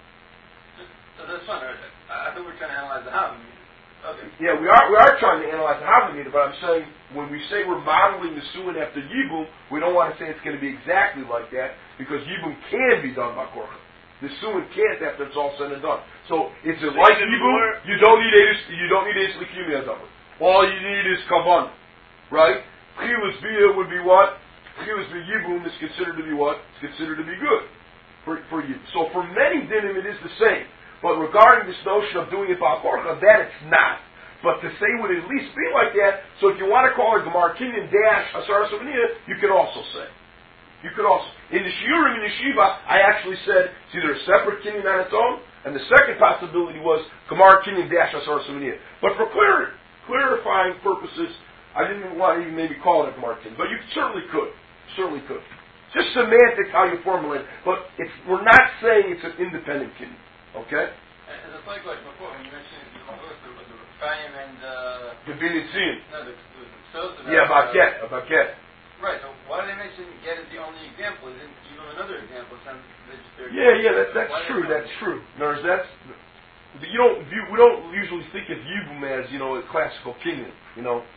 So that's fine. I thought we were trying to analyze the Havim. Okay. Yeah, we are we are trying to analyze the Havim, but I'm saying when we say we're modeling the Sunnah after Yibum, we don't want to say it's going to be exactly like that, because Yibum can be done by Korcha. The Sunnah can't after it's all said and done. So it's a like Yibum, you don't need Eis, you don't need Eis L'Kiyum Yadavar. All you need is Kavan, right? Chilus Bia would be what? Chilus Yibum is considered to be what? It's considered to be good for, for you. So for many dinim it is the same. But regarding this notion of doing it by Korcha, that it's not. But to say would at least be like that, so if you want to call it Gemara Kinyan dash Asar Samaniyah, you can also say. You could also. In the Shiurim in Yeshiva, I actually said it's either a separate Kinyan on its own, and the second possibility was Gemara Kinyan dash Asar Samaniyah. But for clear, clarifying purposes, I didn't want to even maybe call it a Gemara Kinyan. But you certainly could. Certainly could. Just semantics how you formulate it. But it's, we're not saying it's an independent Kinyan. Okay? And the slight question before, when you mentioned the Chaim and uh, the Binitzin. No, the Sosa. Yeah, Baket. A Baket. Right, so why did they mention get as the only example? Isn't even another example? Yeah, yeah, that, that's true, that's true. No, that's, you don't view, we don't usually think of Yibum as, you know, a classical Kinyan, you know.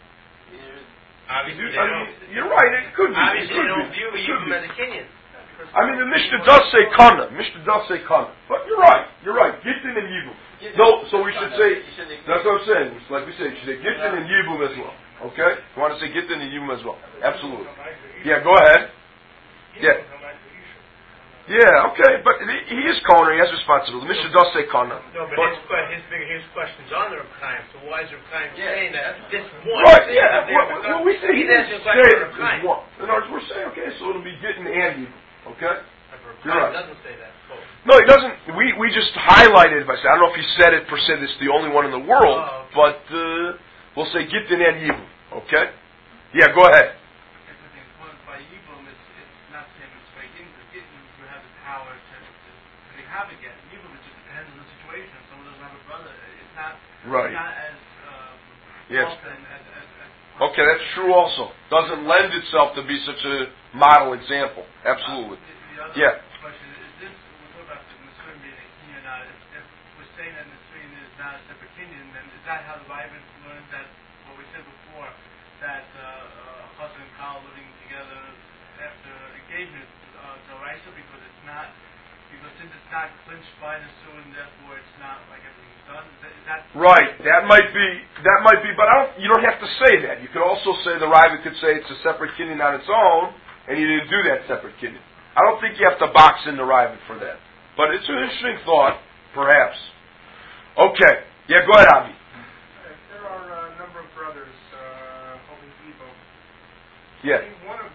Obviously, you, I mean, you're right, it could be. Obviously, it could they don't be, view Yibum as a Kinyan. I mean, the Mishnah does say Kana. Mishnah does say Kana. But you're right, you're right. Gittin and Yibum. No, so we should say, that's what I'm saying. Like we say, you should say Gittin and Yibum as well. Okay? You want to say Gittin and Yibum as well. Absolutely. Yeah, go ahead. Yeah. Yeah, okay, but he is Kana, he has responsibility. The Mishnah does say Kana. No, but, but his, his, his question's on the Reb Chaim, so why is Reb Chaim yeah. saying that this one right, thing yeah. is there? Well, well, we say he didn't say it is one. In other words, we're saying, okay, so it'll be Gittin and Yibum. Okay? Reb Chaim right. doesn't say that. Oh. No, he doesn't. We we just highlighted by saying, I don't know if he said it per se, this is the only one in the world, oh, okay. but uh, we'll say Gittin and Yibum. Okay? Yeah, go ahead. By Yibum, it's, it's not saying it's by Gittin, because Gittin, you have the power to, to, to have it again. Yibum, it just depends on the situation. If someone doesn't have a brother, it's not, right. it's not as um, yes. often as, as, as okay, that's true also. Doesn't lend itself to be such a model example. Absolutely. Uh, the, the other yeah. question is this, we're talking about the Nisuin being a Kinyan now. If, if we're saying that Nisuin is not a separate Kinyan, then is that how the Bible learned that, what we said before, that uh, uh, a husband and Kyle living together after engagement uh, to Raisa, because it's not, because since it's not clinched by Nisuin, therefore it's not like everything's done? Is that, is that right, that might be, that might be, but I don't, you don't have to say that. You could also say, the Ravid could say it's a separate Kinyan on its own, and you didn't do that separate Kinyan. I don't think you have to box in the Ravid for that. But it's an interesting thought, perhaps. Okay. Yeah, go ahead, Avi. If there are a number of brothers uh, holding Evo, yeah. any one of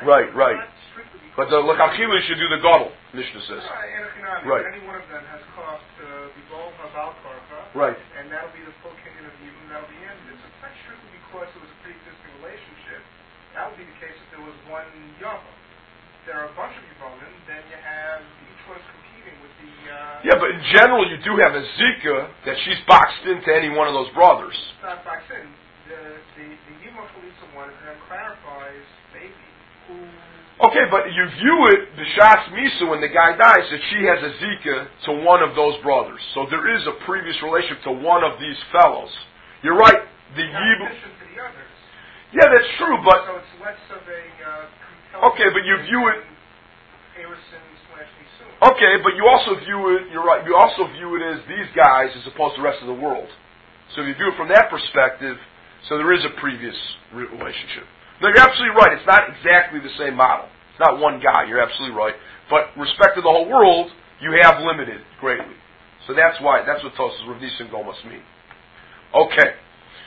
Right, right. Not strictly But the L'chachila should do the Gadol, Mishnah says. Right. Right. Any one of them has cost uh, Bibol Habal Karka, Right. and that'll be the full kinyan of Yibum, that'll be ended. So it's not strictly because it was a pre-existing relationship. That would be the case if there was one Yavam. There are a bunch of Yivalim, then you have each one's competing with the... Uh, Yeah, but in general, you do have a Zika that she's boxed into any one of those brothers. It's not boxed in. The, the, the Yibum Chalisa one then clarifies, maybe, who... Okay, but you view it, the Shas Misa, when the guy dies, that she has a Zika to one of those brothers. So there is a previous relationship to one of these fellows. You're right, the in Yibum... addition to the others. Yeah, that's true, but... So it's less of a... Uh, Okay, but you view it... Harrison slash Nisun. Okay, but you also view it, you're right, you also view it as these guys as opposed to the rest of the world. So if you view it from that perspective, so there is a previous re- relationship. No, you're absolutely right, it's not exactly the same model. It's not one guy, you're absolutely right. But respect to the whole world, you have limited greatly. So that's why, that's what Tosas Rav Nisan Gomas mean. Okay.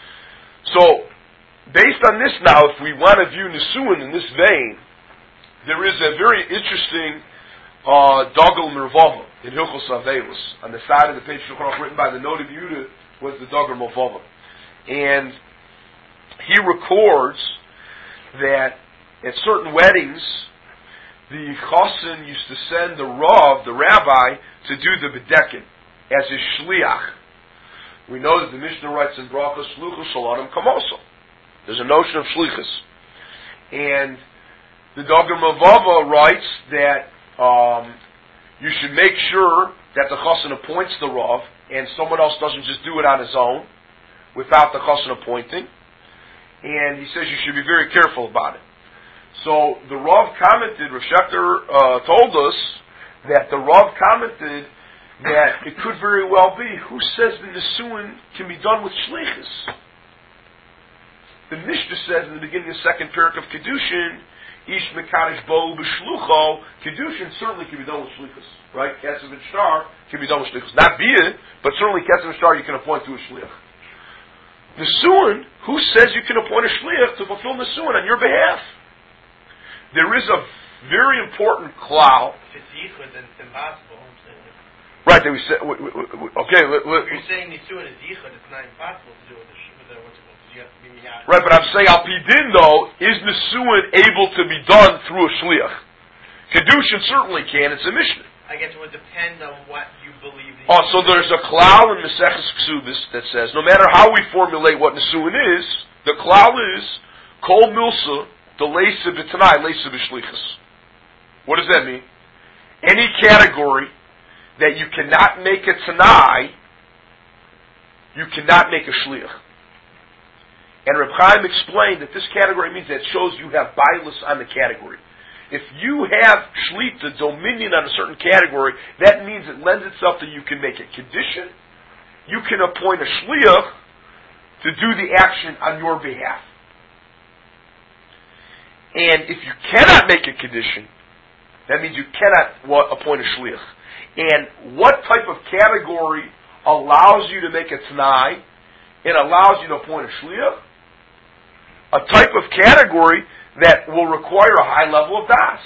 So, based on this now, if we want to view Nisuin in this vein, there is a very interesting uh, Dogel Mervava in Hilchos Avelis. On the side of the page written by the Noda Yehuda was the Dogel Mervava. And he records that at certain weddings, the Chassan used to send the Rav, the rabbi, to do the Bedekin as his Shliach. We know that the Mishnah writes in Bracha, Shluchus Shaladim Kamoso. There's a notion of Shlichus. And the Dogel Mervava writes that um, you should make sure that the Chassan appoints the Rav, and someone else doesn't just do it on his own, without the Chassan appointing. And he says you should be very careful about it. So the Rav commented, Rav Shechter uh, told us that the Rav commented that it could very well be, who says the Nisuin can be done with Shlichus? The Mishnah says in the beginning of the second parak of Kedushin, Ish Mekadosh Bo B'Shlucho, Kedushin certainly can be done with Shlichus, right? Kesef and Shtar can be done with Shlichus. Not Bia, but certainly Kesef and Shtar you can appoint to a Shlich. Nisuin, who says you can appoint a Shlich to fulfill Nisuin on your behalf? There is a very important klal. If it's Yichud, then it's impossible. I'm saying. Right, that we said, we, we, we, okay. Let, let, If you're saying Nisuin is Yichud, it's not impossible to do with the, with the what's it called? You have to be miyad. right, but I'm saying Al Pidin though, is Nisuin able to be done through a Shliach? Kedushin certainly can, it's a Mishnah. I guess it would depend on what you believe. Oh, so there's a klal in Maseches Ksubis that says, no matter how we formulate what Nisuin is, the klal is, Kol Milsa, the Leisa B'Tanai, Leisa B'Shlichus. What does that mean? Any category that you cannot make a Tanai, you cannot make a Shliach. And Reb Chaim explained that this category means that it shows you have bias on the category. If you have Shlita, dominion on a certain category, that means it lends itself that you can make a condition, you can appoint a Shliach to do the action on your behalf. And if you cannot make a condition, that means you cannot what, appoint a shliach. And what type of category allows you to make a t'nai? It allows you to appoint a shliach. A type of category that will require a high level of das.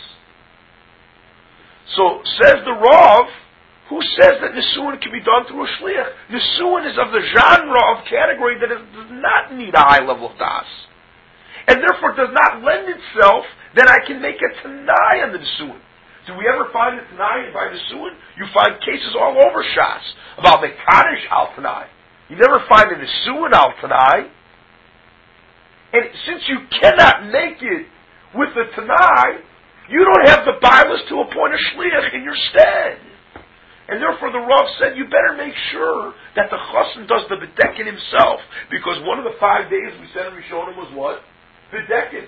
So says the Rav, who says that Nisuin can be done through a shliach? Nisuin is of the genre of category that is, does not need a high level of das. And therefore does not lend itself that I can make a Tanai on the Nisuin. Do we ever find a Tanai by Nisuin? You find cases all over Shas about Mekadosh al Tanai. You never find a Nisuin al Tanai. And since you cannot make it with the Tanai, you don't have the bias to appoint a Shliach in your stead. And therefore the Rav said, you better make sure that the Chassan does the Bedekin himself. Because one of the five days we said in Rishonim was what? Bedekin.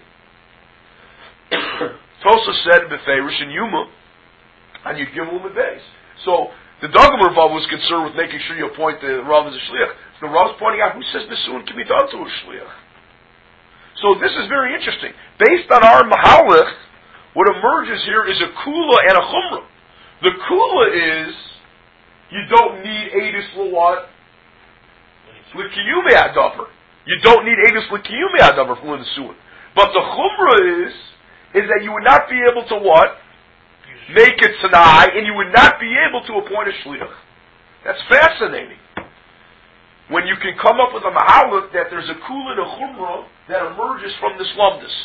Tosa said Beferish and Yuma on Yigimel Mebeis. So the Dogel Rav was concerned with making sure you appoint the Rav as a Shliach. So the Rav's pointing out who says Nisuin can be done to a Shliach. So this is very interesting. Based on our Mahalach, what emerges here is a Kula and a Chumrah. The Kula is you don't need Eidus L'what? L'kiyumei Adavar. You don't need Eidus L'kiyumei Adavar from Nisuin. But the Chumrah is is that you would not be able to what? Make it Tanai, and you would not be able to appoint a Shliach. That's fascinating. When you can come up with a Mahaluk that there's a Kula and a Chumrah that emerges from this Lumdus.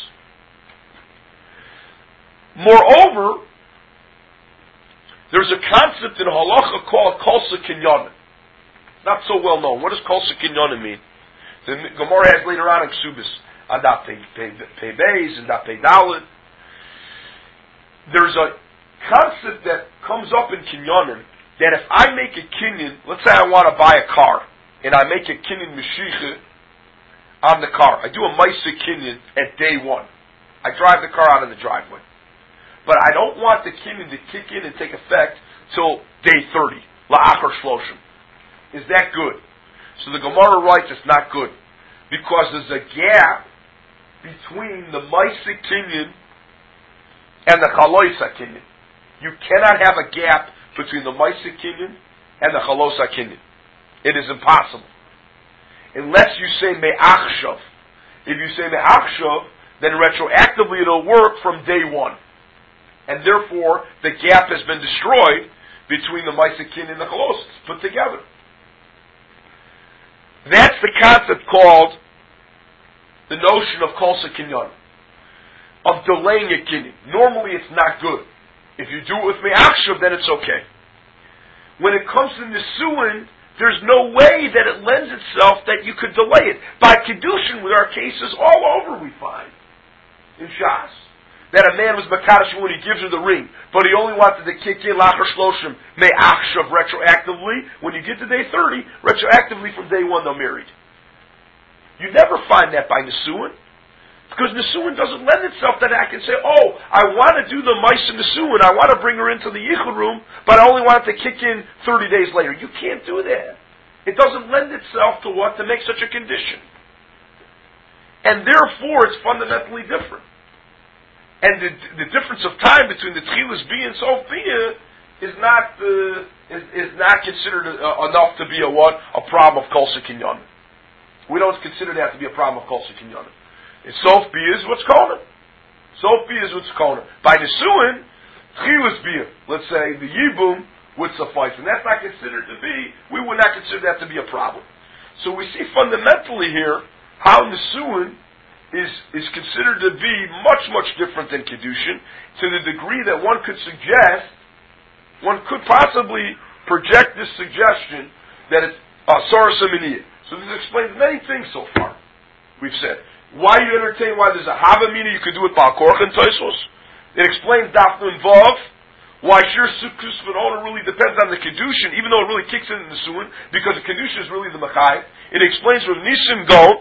Moreover, there's a concept in Halacha called Kolsa Kinyanim. Not so well known. What does Kolsa Kinyanim mean? The Gemara has later on in Ksubis, on Daf Pei Beis and Daf Pei Dalet. There's a concept that comes up in Kinyanim that if I make a Kinyan, let's say I want to buy a car, and I make a Kinyan Meshicha on the car. I do a Maisa Kinyan at day one. I drive the car out of the driveway. But I don't want the Kinyan to kick in and take effect till day thirty. La'achar Shloshim. Is that good? So the Gemara writes it's not good. Because there's a gap between the Maisa Kinyan and the Chaloisa Kinyan. You cannot have a gap between the Maisa Kinyan and the Chalosa Kinyan. It is impossible. Unless you say Me'achshav. If you say Me'achshav, then retroactively it'll work from day one. And therefore, the gap has been destroyed between the Maisa Kinyan and the Chalosa. It's put together. That's the concept called the notion of Kolsa Kinyan, of delaying a Kinyan. Normally it's not good. If you do it with Me'achshav, then it's okay. When it comes to Nisuin, there's no way that it lends itself that you could delay it. By Kedushin, with our cases all over we find, in Shas, that a man was Makadosh when he gives her the ring, but he only wanted to kick in Lachar Shloshim, Me'achshav retroactively. When you get to day thirty, retroactively from day one they're married. You never find that by Nisuin. Because Nisuin doesn't lend itself that I can say, oh, I want to do the Maisa Nisuin, I want to bring her into the Yichud room, but I only want it to kick in thirty days later. You can't do that. It doesn't lend itself to what? To make such a condition. And therefore, it's fundamentally different. And the, the difference of time between the Tchilas Bia and Sof Bia is not uh, is, is not considered uh, enough to be a what? A problem of Kolsa Kinyan. We don't consider that to be a problem of Kolsa Kinyan. Sof Bia is what's called it. Sof Bia is what's called it. By Nisuin, Tchilas Bia, let's say the Yibum would suffice, and that's not considered to be. We would not consider that to be a problem. So we see fundamentally here how Nisuin is is considered to be much, much different than Kedushin, to the degree that one could suggest, one could possibly project this suggestion that it's Asara Saminiyah. So this explains many things so far, we've said. Why you entertain, why there's a Havamina, you could do it Ba'al Korach and Tosos. It explains Daf Nun Vav, why Shir Sukkos V'Nona really depends on the Kedushin, even though it really kicks in the Suin, because the Kedushin is really the Machai. It explains where Nisim go,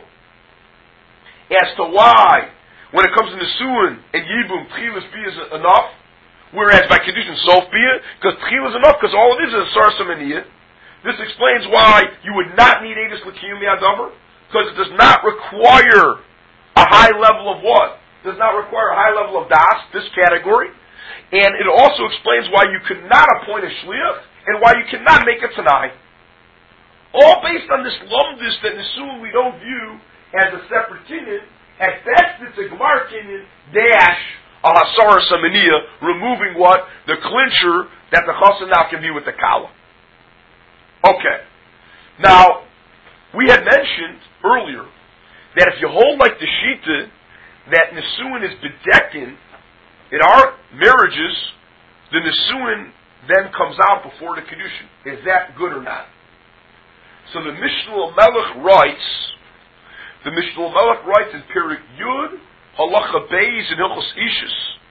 as to why, when it comes to Nisuin and Yibum, Tchilas Bia is enough, whereas by Kedushin, Sof Bia, because Tchilas is enough, because all it is is a Sar Samaniyah. This explains why you would not need Eidus L'Kiyum Yadavar, because it does not require a high level of what? It does not require a high level of Das, this category. And it also explains why you could not appoint a Shliach, and why you cannot make a Tanai. All based on this Lumdus that Nisuin we don't view as a separate kinyan. At best, it's a Gemar kinyan dash a Hasara Samaniyah, removing what? The clincher that the Chassan now can be with the Kala. Okay. Now, we had mentioned earlier that if you hold like the Shita, that Nisuin is Bedekin, in our marriages, the Nisuin then comes out before the Kedushin. Is that good or not? So the Mishnah Melech writes, The Mishnah Melech writes in Perik Yud, Halacha Beis in Hilchos Ishus.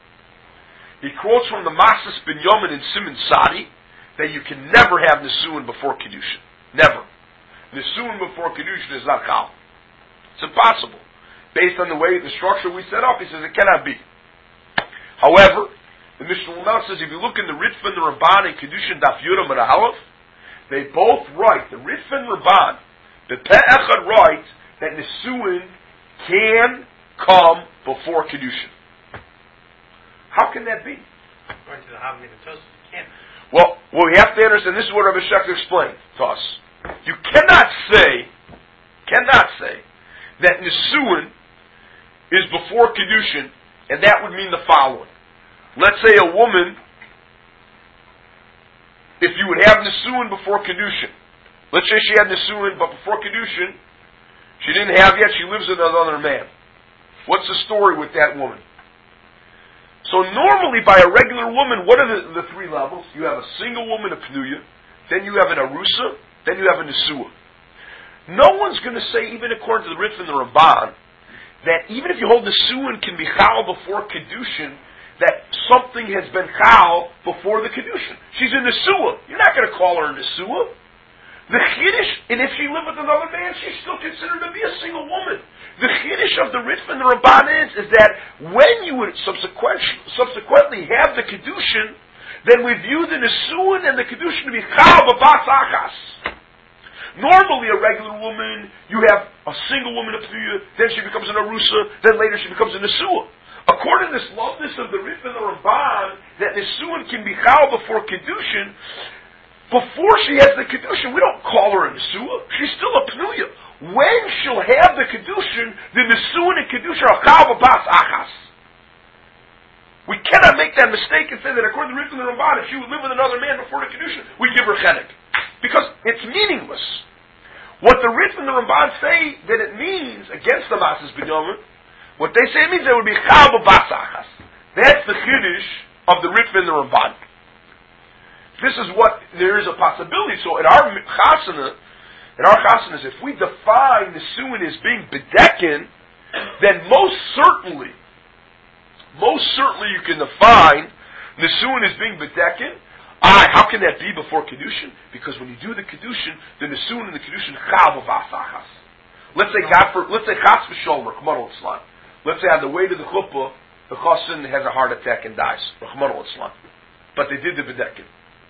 He quotes from the Masas Ben Yomin in Simon Sadi that you can never have Nisuin before Kedushin. Never. Nisuin before Kedushin is not Chal. It's impossible. Based on the way, the structure we set up, he says it cannot be. However, the Mishnah Melech says if you look in the Ritva and the Ramban and Kedushin Daf Yudam and Aleph, they both write, the Ritva and Ramban, the Peh Echad writes that Nisuin can come before Kedushin. How can that be? According to the Havamina Tosos, it can't. Well, well, we have to understand, this is what Rabbi Shechter explained to us. You cannot say, cannot say, that Nisuin is before Kedushin And that would mean the following. Let's say a woman, if you would have Nisuin before Kedushin. Let's say she had Nisuin, but before Kedushin, she didn't have yet, she lives with another man. What's the story with that woman? So normally by a regular woman, what are the, the three levels? You have a single woman, a Pnuya, then you have an Arusa, then you have a Nesua. No one's going to say, even according to the Ritz and the Ramban, that even if you hold Nesuin can be Chal before Kedushin, that something has been Chal before the Kedushin. She's a Nesua. You're not going to call her a Nesua. The Chiddush, and if she lived with another man, she's still considered to be a single woman. The Chiddush of the Ritz and the Ramban is, is that when you would subsequent, subsequently have the Kedushin, then we view the Nesuin and the Kedushin to be Chal b'bas achas. Normally, a regular woman, you have a single woman, a Pnuya, then she becomes an Arusa, then later she becomes a Nesua. According to this loveness of the Ritz and the Ramban, that Nesuin can be Chal before Kedushin, before she has the Kedushin, we don't call her a Nesua. She's still a Pnuya. When she'll have the Kedushin, the Nesuin and Kedushin are Chal b'bas achas. We cannot make that mistake and say that according to the Ritz and the Ramban, if she would live with another man before the Kedushin, we give her Chenek. Because it's meaningless. What the Ritz and the Ramban say that it means against the Masas Binyamin, what they say it means that it would be Chal b'bas achas. That's the Chiddush of the Ritz and the Ramban. This is what there is a possibility. So in our chasana, in our chasanas, if we define the Nesuin as being bedekin, then most certainly, most certainly you can define Nesuin as being bedekin. Ah, how can that be before Kedushin? Because when you do the Kedushin, the Nesuin and the Kedushin Chal b'bas achas. Let's say God for, let's say Chas v'Sholom, Rachmana litzlan. Let's say on the way to the chuppah, the chassan has a heart attack and dies, Rachmana litzlan. But they did the bedekin.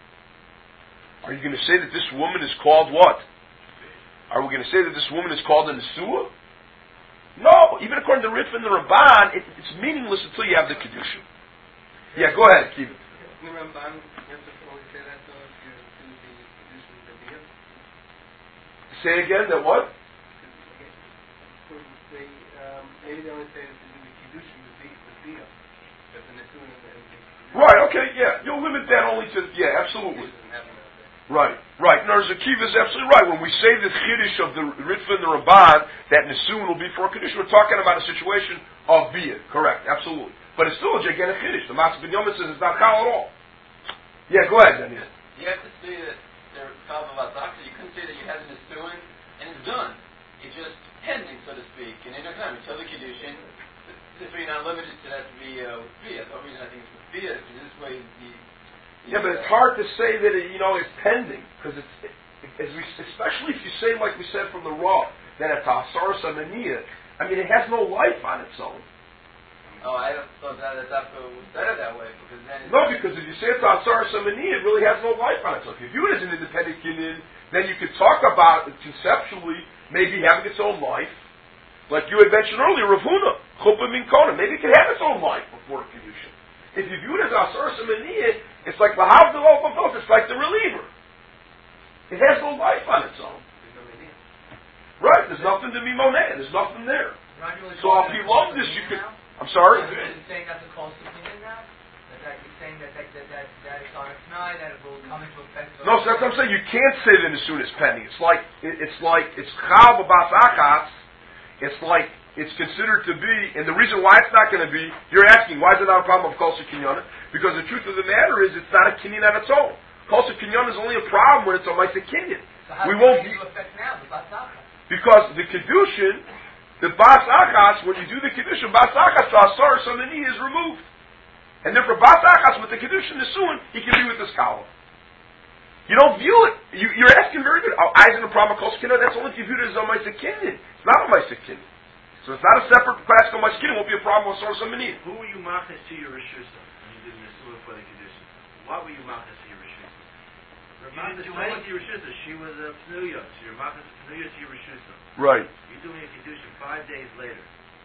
Are you going to say that this woman is called what? Are we going to say that this woman is called a Nesua? No. Even according to Ritz and the Ramban, it, it's meaningless until you have the Kedushin. Yeah, go ahead, keep it. In the Ramban, you have to always say that though, if you do the Kedushin B'diyah. Say again, that what? They, um, maybe they only say that to do the Kedushin B'diyah. But the Nesuin and the... Right, okay, yeah. You'll limit that only to... Yeah, absolutely. Right, right. No, Akiva is absolutely right. When we say the Chiddush of the Ritva and the Ramban, that Nesuin will be for a Kedushin, we're talking about a situation of Biyah. Correct, absolutely. But it's still a gigantic Chiddush. The Masas Binyamin says it's not Chal at all. Yeah, go ahead, Daniel. You have to say that they're Chal b'bas achas. You couldn't say that you had the Nesuin and it's done. It's just pending, so to speak. And in a time, until the Kedushin, this way you're not limited to that to be uh, with Biyah. The only reason I think it's with Biyah is this way the Yeah, but it's hard to say that it, you know, it's pending, because it's, it, as we, especially if you say, like we said from the Raw, that it's a Hasar Samaniya. I mean, it has no life on its own. Oh, I don't thought that it's up to said it that way, because then... No, because if you say it's a Hasar Samaniya, it really has no life on its own. If you view it as an independent kinyan, then you could talk about it conceptually, maybe having its own life. Like you had mentioned earlier, Rav Huna, Chuppah Min Kona, maybe it could have its own life before Kedushin. If you view it as Asar Samaniyah, it's like Lahavdil Al it's like the reliever. It has no life on its own. Right, there's nothing to be Monet, there's nothing there. Really so if you love this, you could... I'm sorry? Are you saying that's a close opinion now? That, that you're saying that, that, that, that, that it's on a tonight, that it will come into effect... No, so that's what I'm saying. You can't say that as soon as pending. It's like, it, it's like, it's Chal b'bas achas, it's like, it's considered to be, and the reason why it's not going to be, you're asking, why is it not a problem of Kolsa Kinyan? Because the truth of the matter is, it's not a Kinyan on its own. Kolsa Kinyan is only a problem when it's a Maisa Kinyan. So how we does won't it be, affect now, the Bas Achas? Because the Kedushin, the Bas Achas, when you do the Kedushin, Bas Achas, the Asar Samani is removed. And therefore, Bas Achas, with the Kedushin Nesuin, he can be with this column. You don't view it. You, you're asking very good. Oh, Eyes in the problem of Kolsa Kinyan, that's only if you view it as a Maisa Kinyan. It's not a Maisa Kinyan. So it's not a separate classical mashkin. It won't be a problem with source of manim. Who were you machas to your Rishusa when you did the Nesua for the condition? What were you machas to your Rishusa? You didn't do anything to your Rishusa. She was a Pnuya. So you're machas Pnuya to your Rishusa. Right. You're doing a condition five days later.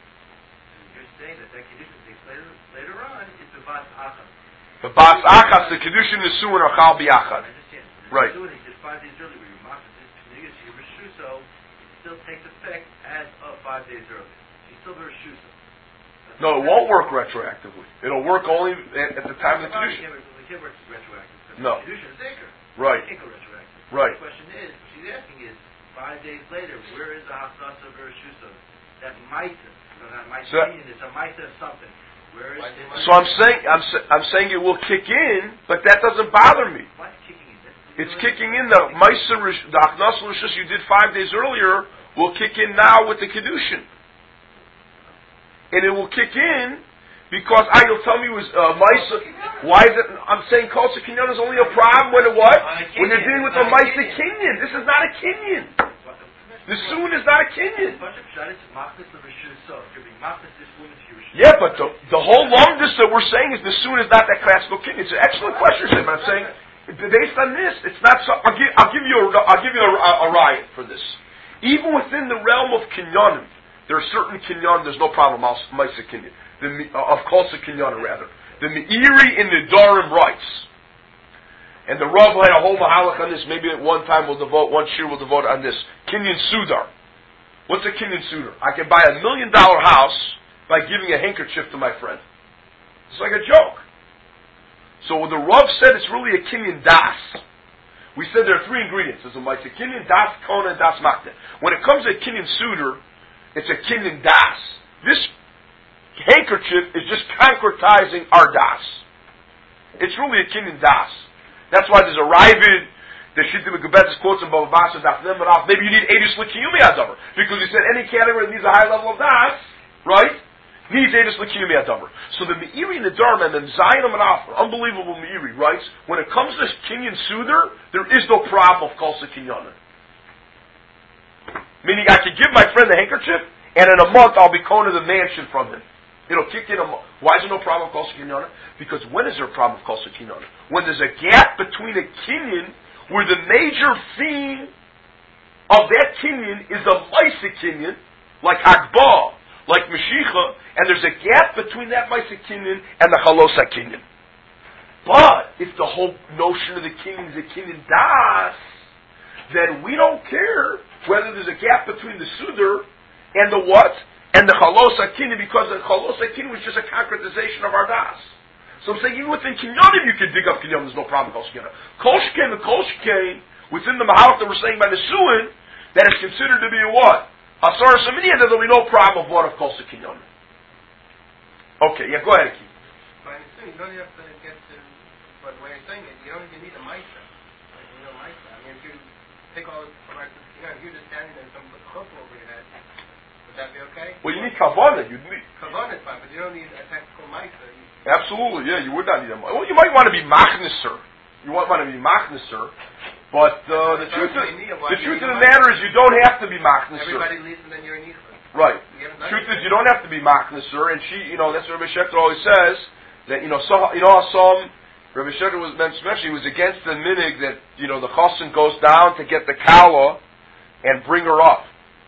And you're saying that that condition takes later later on is the Bas Achas. The Bas Achas, the Kedushin Nesuin are Chal B'Yachad. I understand. Right. Nesuin, he did five days earlier. Where you're machas Pnuya to your Rishusa. Still takes effect as of five days earlier. She's still very shusa. No, it won't work retroactively. It'll work only at, at the time of the It Kedushin. can't work- it can't work retroactive. No. Kedushin is Acre. Right. It can't go retroactive. Right. The question is, what she's asking is, five days later, where is the Hafnasa Bereshusha? That might, no, not my So- opinion, it's a might of something. Where is it? So I'm saying, I'm, sa- I'm saying it will kick in, but that doesn't bother me. What's kicking in? That's- It's kicking in. The Meiser, Rish- the Achnas Rishus you did five days earlier will kick in now with the Kedushin. And it will kick in because I, you'll tell me it was uh, Meiser. Why is it? I'm saying Kol Kinyan is only a problem when it what? When you're dealing with a Meiser Kinyan. This is not a Kinyan. The Soon is not a Kinyan. Yeah, but the, the whole longest that we're saying is the Soon is not that classical Kinyan. It's an excellent question, but I'm saying based on this, it's not. So, I'll give. I'll give you. A, I'll give you a, a, a riot for this. Even within the realm of Kinyanim, there are certain Kinyanim. There's no problem. Ma'aseh Kinyan. The uh, of Kolsa Kinyanim rather. The Meiri in the Darim writes, and the Rav had a whole mahalach on this. Maybe at one time we'll devote one shir. We'll devote on this Kinyan Sudar. What's a Kinyan Sudar? I can buy a million dollar house by giving a handkerchief to my friend. It's like a joke. So the Rav said it's really a Kinyan Das. We said there are three ingredients. There's a Ma'aseh Kinyan, Das Kona, and Das Makne. When it comes to Kinyan Sudar, it's a Kinyan Das. This handkerchief is just concretizing our Das. It's really a Kinyan Das. That's why there's a Ravid, the Shittim Gebetzes quotes in Bava Basra, Das Nemaraf. Maybe you need Eidus L'Kiyumi Adavar. Because he said any category that needs a high level of Das, right, needs Eidus L'Kiyumi Adavar. So the Meiri and the Dharma and the Zion and Afar, unbelievable Meiri, writes, when it comes to Kinyan Sudar, there is no problem of Kolsa Kinyanim. Meaning I could give my friend the handkerchief, and in a month I'll be going to the mansion from him. It'll kick in a month. Why is there no problem of Kolsa Kinyanim? Because when is there a problem of Kolsa Kinyanim? When there's a gap between a Kinyan, where the major theme of that Kinyan is the Ma'aseh Kinyan, like Hagbah, like Mashiach, and there's a gap between that Ma'aseh Kinyan and the Chalosa Kinyan. But if the whole notion of the Kinyan is a Kinyan Das, then we don't care whether there's a gap between the Sudar and the what? And the Chalosa Kinyan, because the Chalosa Kinyan was just a concretization of our Das. So I'm saying even within Kinyanim you can dig up Kinyanim, there's no problem with Kol Shkein. Kol Shkein and Kol Shkein, within the Mahalach that we're saying by the Suin, that is considered to be a what? Asar Samini, and there'll be no problem of what of Kol Kinyanim. Okay, yeah, go ahead, Keith. But I assume you don't have to get to, but the way I'm saying it, you don't even need a Meiser. Like a real Meiser. I mean, if you take all the Meiser, you know, if you're just standing there and someone puts a chuppah over your head, would that be okay? Well, you need Kavanah, you'd need. Kavanah is fine, but you don't need a technical Meiser. Absolutely, yeah, you would not need a Well, you might want to be Machniser. You might want to be Machniser, but uh, the truth of, the truth of the matter is you don't have to be Machniser. Everybody leaves and then you're an Yichud. Right. The truth is you don't have to be Machniser, and she, you know, that's what Rabbi Shechter always says, that, you know, so, you know how some, Rabbi Shechter was, especially, was against the minig that, you know, the chassan goes down to get the kala and bring her up.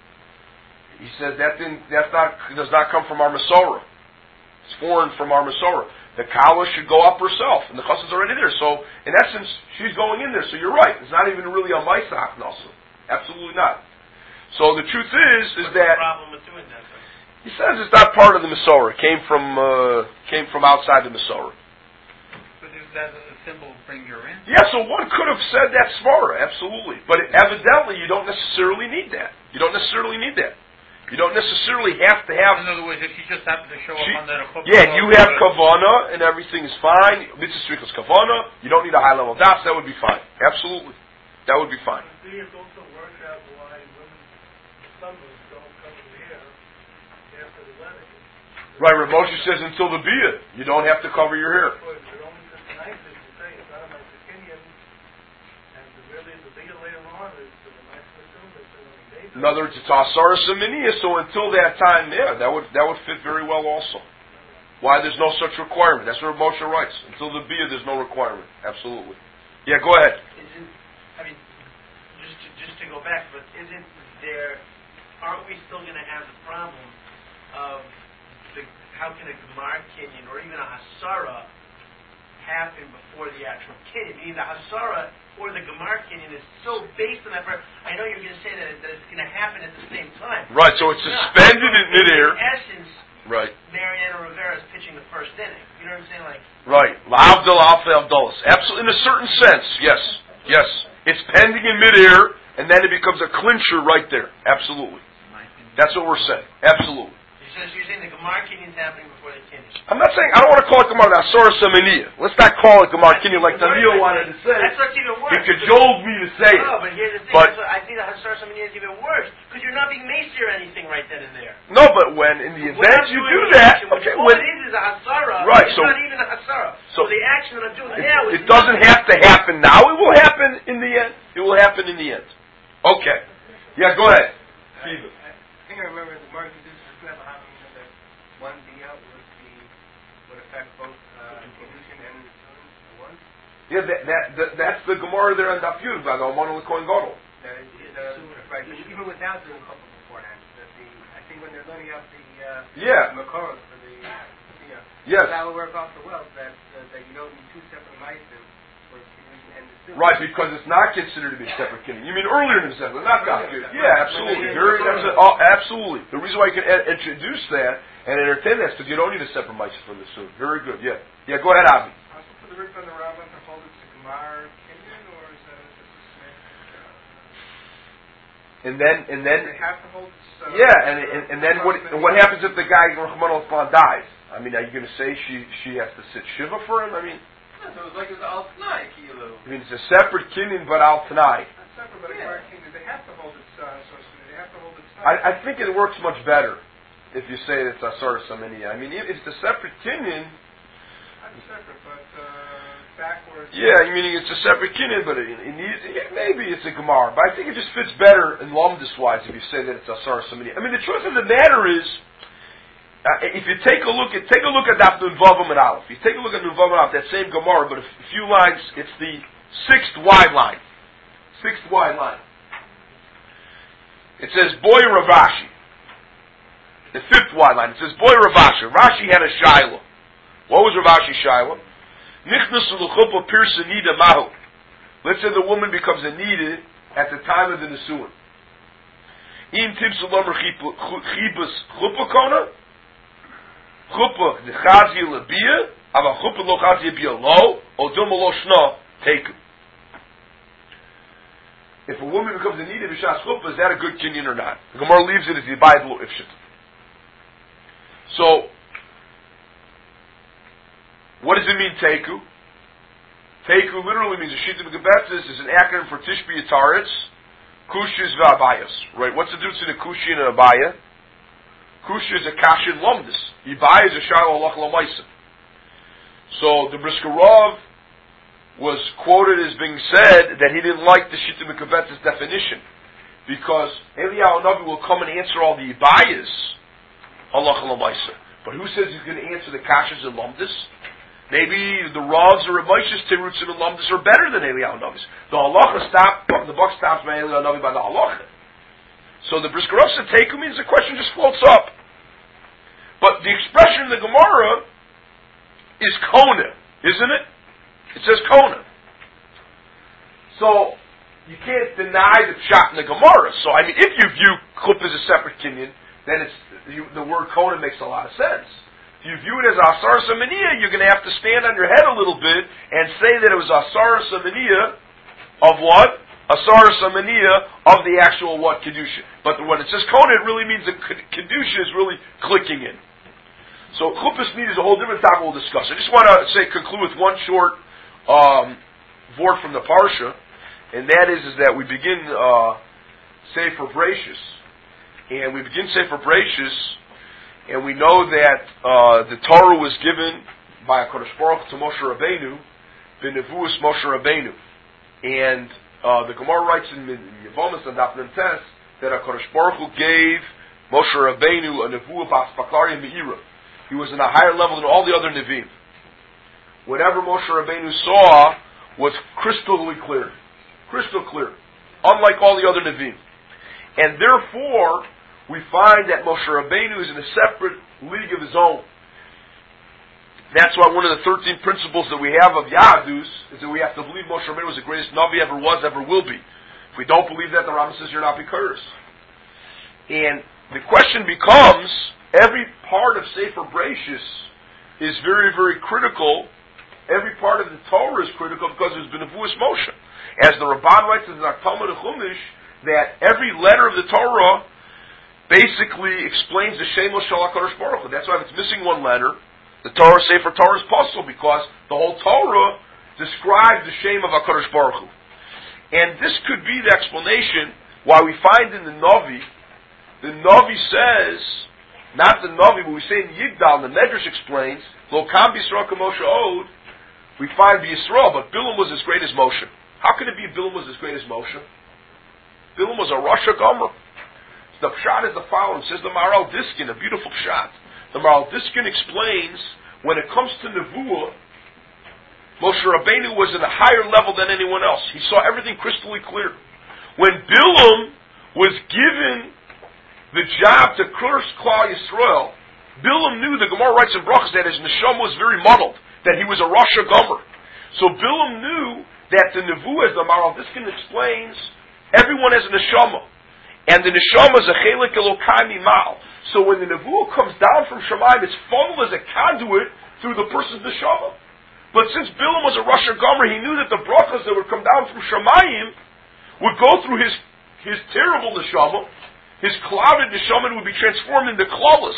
He says that didn't, that's not, does not come from our Masorah. It's foreign from our Masorah. The kala should go up herself, and the chassan's already there. So, in essence, she's going in there. So you're right. It's not even really a Maisa Hachnasa. Absolutely not. So the truth is, is What's that the problem with doing that? Then? he says it's not part of the Masorah. It came from uh, came from outside the Masorah. But if doesn't the symbol bring your in? Yeah, so one could have said that Svara, absolutely. But it, evidently, you don't necessarily need that. You don't necessarily need that. You don't necessarily have to have. In other words, if she just happened to show She, up on that chuppah, yeah, you have kavana and everything is fine. Mitzvah strichas kavana. You don't need a high level das. That would be fine. Absolutely, that would be fine. We have also worked out why women, summers don't cover the hair after the wedding. Right, Rav Moshe says until the bia, you don't have to cover your hair. Because it only just nice as you say, it's not like the Kenyan, and the really the bigger later on is the nice assume that the day. In other words, it's asara saminiya. So until that time, yeah, that would that would fit very well also. Why there's no such requirement? That's what Rav Moshe writes. Until the bia, there's no requirement. Absolutely. Yeah, go ahead. Isn't, I mean, just to, just to go back, but isn't there, aren't we still going to have the problem of the, how can a Gemar Kinyan or even a Hasara happen before the actual Kinyan? Meaning the Hasara or the Gemar Kinyan is so based on that part. I know you're going to say that, that it's going to happen at the same time. Right, so it's suspended in midair. In essence, like Right. Mariano Rivera is pitching the first inning. You know what I'm saying? Like, Right. La'avdil alfei avdolos. Absolutely, in a certain sense, yes. Yes. It's pending in midair, and then it becomes a clincher right there. Absolutely. That's what we're saying. Absolutely. so you're saying the Gemar Kinyan is happening before the Kinyan. I'm not saying, I don't want to call it Gemar Asor Samaniya. Let's not call it Gemar Kinyan like Tamil wanted to say. That's what's even worse. He cajoled me to say it. No, but here's the thing. But, That's what, I think the Hasar Samaniya is even worse. Because you're not being maced or anything right then and there. no, but when, in the When event I'm you doing do the that, action, okay, all when, it is is a Hasara. Right, It's so- not even a Hasara. so- So, the action that I'm doing it, now is it doesn't nothing. have to happen now, it will happen in the end. It will happen in the end. Okay. Yeah, go ahead. I, I think I remember the Mark Deuce Snap happening that one D out would be would affect both uh, Kedushin and the one. Yeah, that, that, that that's the Gemara there on Daf Yud by the Almana L'Kohen Gadol. That is, uh, right, but even without doing a couple beforehand, that the I think when they're learning out the uh, Yeah. Makoros for the you know, Yes. that will work off the wealth that uh, that you don't need two separate meisim for Kedushin and the Sukkah. Right, because it's not considered to be a separate kinyan. You mean earlier in the Sefer, not Daf Yud. Yeah, absolutely. Very, that's a, oh, absolutely. The reason why you can a- introduce that and entertain that is because you don't need a separate mitzvah for the suit. Very good, yeah. Yeah, go ahead, Avi. Also for the Rik and the Rabbah to hold it to Gemar Kinyan, or is that just a Smith? And then, and They then, have to hold it. Uh, yeah, and and, and then what and what happens if the guy Rahman al dies? I mean, are you going to say she she has to sit shiva for him? I mean, So it was like it was al tnai kilo. I mean it's a separate kinyan, but al tanai. Not separate, but Yeah. Gemar Kinyan, they have to hold it. Uh, so they have to hold it. I, I think it works much better if you say it's asar samaniya. I mean, if it's a separate kinyan. Not separate, but uh, backwards. Yeah, meaning it's a separate kinyan, but it, it needs, yeah, maybe it's a gemar. But I think it just fits better in lumdus-wise if you say that it's asar samaniya. I mean, the truth of the matter is, uh, if you take a look at take a look at that Nun Vavam and Aleph, you take a look at Nun Vavam and Aleph, that same gemara, but a few lines. It's the sixth wide line, sixth wide line. It says boy Ravashi. The fifth wide line. It says boy Ravashi. Rashi had a shiloh. What was Ravashi's shiloh? Nichnasu l'chuppah pirsa nida mahu. Let's say the woman becomes a nida at the time of the nesuin. Im timsu lomer chibas chuppah kona. Chuppah nechazia lebia. Ava chuppah lo chazia bia lo. Odum lo shna teku. If a woman becomes a nida b'shas chuppah, is that a good kinyan or not? The Gemara leaves it as the abayid lo ifshit. So, what does it mean, Teku? Teku literally means, a Shita Megabetzis is an acronym for Tishbi Yataritz, Kushis V'Abayas. Right? What's the difference between a Kushi and an Abaya? Kushi is a Kashin Lomdis. Ibaya is a Shiloh Halach Lamaisa. So, the Briskerov was quoted as being said that he didn't like the Shita Megabetzis definition, because Eliyahu Navi will come and answer all the Ibayas, Halach Lamaisa. But who says he's going to answer the Kashas and Lomdis? Maybe the Ravs or Ramesh's Teruts and Alumdus are better than Eliyahu Navi's. The Halacha stop, the buck stops by Eliyahu Navi by the Halacha. So the Briskerov Teku means the question just floats up. But the expression in the Gemara is Kona, isn't it? It says Kona. So you can't deny the pshat in the Gemara. So I mean, if you view Chup as a separate kinyan, then it's you, the word Kona makes a lot of sense. If you view it as Asar Samaniya, you're going to have to stand on your head a little bit and say that it was Asar Samaniya of what? Asar Samaniya of the actual what? Kedusha. But when it says Kona, it really means the Kedusha is really clicking in. So Chuppah Nida is a whole different topic we'll discuss. I just want to say, conclude with one short um, vort from the Parsha, and that is, is that we begin uh, Sefer Bereshis. And we begin Sefer Bereshis, and we know that uh, the Torah was given by HaKadosh Baruch to Moshe Rabbeinu, B'nevuas Moshe Rabbeinu. And uh, the Gemara writes in Yevomis and Daf Tes that HaKadosh Baruch Hu gave Moshe Rabbeinu a Nevuah B'Aspaklaria Me'ira. He was in a higher level than all the other Nevi'im. Whatever Moshe Rabbeinu saw was crystal clear. Crystal clear. Unlike all the other Nevi'im. And therefore, we find that Moshe Rabbeinu is in a separate league of his own. That's why one of the thirteen principles that we have of Yahadus is that we have to believe Moshe Rabbeinu was the greatest Navi ever was, ever will be. If we don't believe that, the Rambam says you're not Bikuris. And the question becomes, every part of Sefer Bereishis is very, very critical. Every part of the Torah is critical because there's been Nevuas Moshe. As the Ramban writes in the Talmud of Chumash, that every letter of the Torah basically explains the Shema Shel HaKadosh Baruch Hu. That's why if it's missing one letter, the Torah Sefer Torah is possible because the whole Torah describes the Shema of HaKadosh Baruch Hu. And this could be the explanation why we find in the Navi, the Navi says, not the Navi, but we say in Yigdal, the Medrash explains, Lo Kam B'Yisrael K'Moshe Od, we find B'Yisrael, but Bilam was as great as Moshe. How can it be Bilam was as great as Moshe? Bilam was a Rosh Gomer. The pshat is the following. It says the Maral Diskin, a beautiful pshat. The Maral Diskin explains, when it comes to Nevuah, Moshe Rabbeinu was at a higher level than anyone else. He saw everything crystal clear. When Bilam was given the job to curse Klal Yisrael, Bilam knew, the Gemara writes in Brachos, that his neshama was very muddled, that he was a Rosh Gomer. So Bilam knew that the Nevuah, as the Maral Diskin explains, everyone has a neshama. And the neshama is a chelik Elokai mimal. So when the Nevuah comes down from Shamayim, it's funneled as a conduit through the person's neshama. But since Bilam was a Rosh Gomer, he knew that the brachas that would come down from Shamayim would go through his, his terrible neshama, his clouded neshama, and would be transformed into klolus.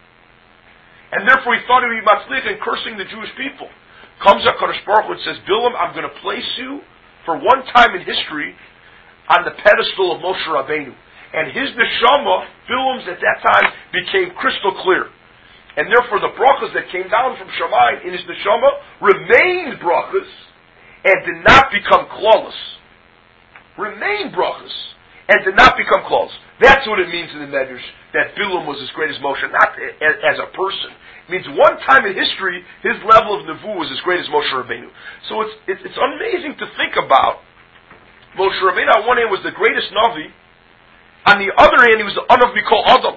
And therefore he thought he would be matzlich in cursing the Jewish people. Comes HaKadosh Baruch Hu and says, Bilam, I'm going to place you for one time in history on the pedestal of Moshe Rabbeinu. And his neshama, Bilam's at that time, became crystal clear. And therefore the brachas that came down from Shamayim in his neshama remained brachas and did not become klolus. Remained brachas and did not become klolus. That's what it means in the Medrash, that Bilam was as great as Moshe, not as a person. It means one time in history, his level of nevuah was as great as Moshe Rabbeinu. So it's, it's, it's amazing to think about. Moshe Rabbeinu on one hand was the greatest Navi, on the other hand he was the Anav Mikol Adam.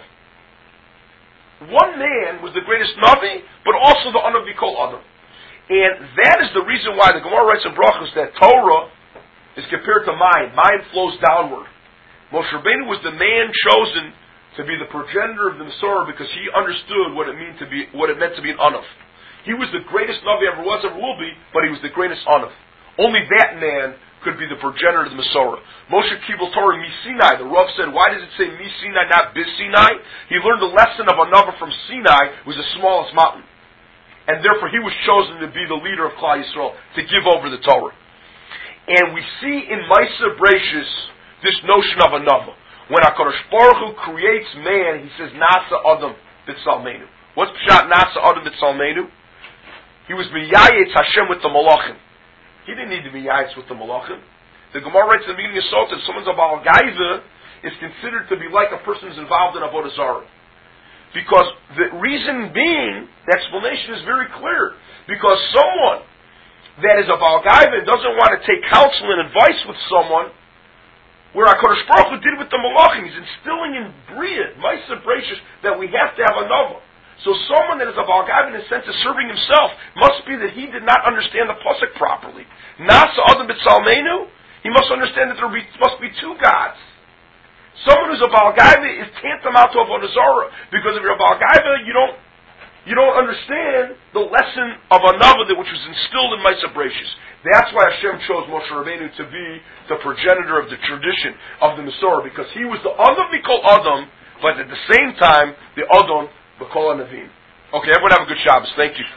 One man was the greatest Navi, but also the Anav Mikol Adam. And that is the reason why the Gemara writes in Brachos that Torah is compared to Mayim. Mayim flows downward. Moshe Rabbeinu was the man chosen to be the progenitor of the Masorah because he understood what it meant to be, what it meant to be an Anav. He was the greatest Navi ever was, ever will be, but he was the greatest Anav. Only that man could be the progenitor of the Masorah. Moshe Kibul Torah Mi Sinai. The Rav said, why does it say Mi Sinai, not Bis Sinai? He learned the lesson of a Nava from Sinai, was the smallest mountain. And therefore he was chosen to be the leader of Klal Yisrael, to give over the Torah. And we see in Maisa Bereishis this notion of a Nava. When HaKadosh Baruch Hu creates man, he says, Nasa Adam B'Tzalmenu. What's Pshat Nasa Adam B'Tzalmenu? He was Miyayetz Hashem with the Malachim. He didn't need to be Yaitz with the Malachim. The Gemara writes in the beginning of Sot that someone's a Baal Gaiva is considered to be like a person who's involved in Avodah Zarah. Because the reason being, the explanation is very clear. Because someone that is a Baal Gaiva and doesn't want to take counsel and advice with someone, where HaKadosh Baruch Hu did with the Malachim, he's instilling in Bria, Maisa Bereishis, that we have to have a Nava. So someone that is a Baal Gaiva in a sense of serving himself must be that he did not understand the pasuk properly. Nasa Adam B'Tzalmenu, he must understand that there be, must be two gods. Someone who's a Baal Gaiva is tantamount to Avodah Zarah, because if you're a Baal Gaiva, you don't you don't understand the lesson of a Nava which was instilled in Maisa Bereishis. That's why Hashem chose Moshe Rabbeinu to be the progenitor of the tradition of the Masorah, because he was the Adam Mikol Adam, but at the same time the Adam B'Kol HaNavim. Okay, everyone have a good Shabbos. Thank you.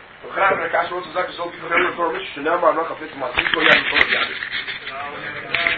Kaddish.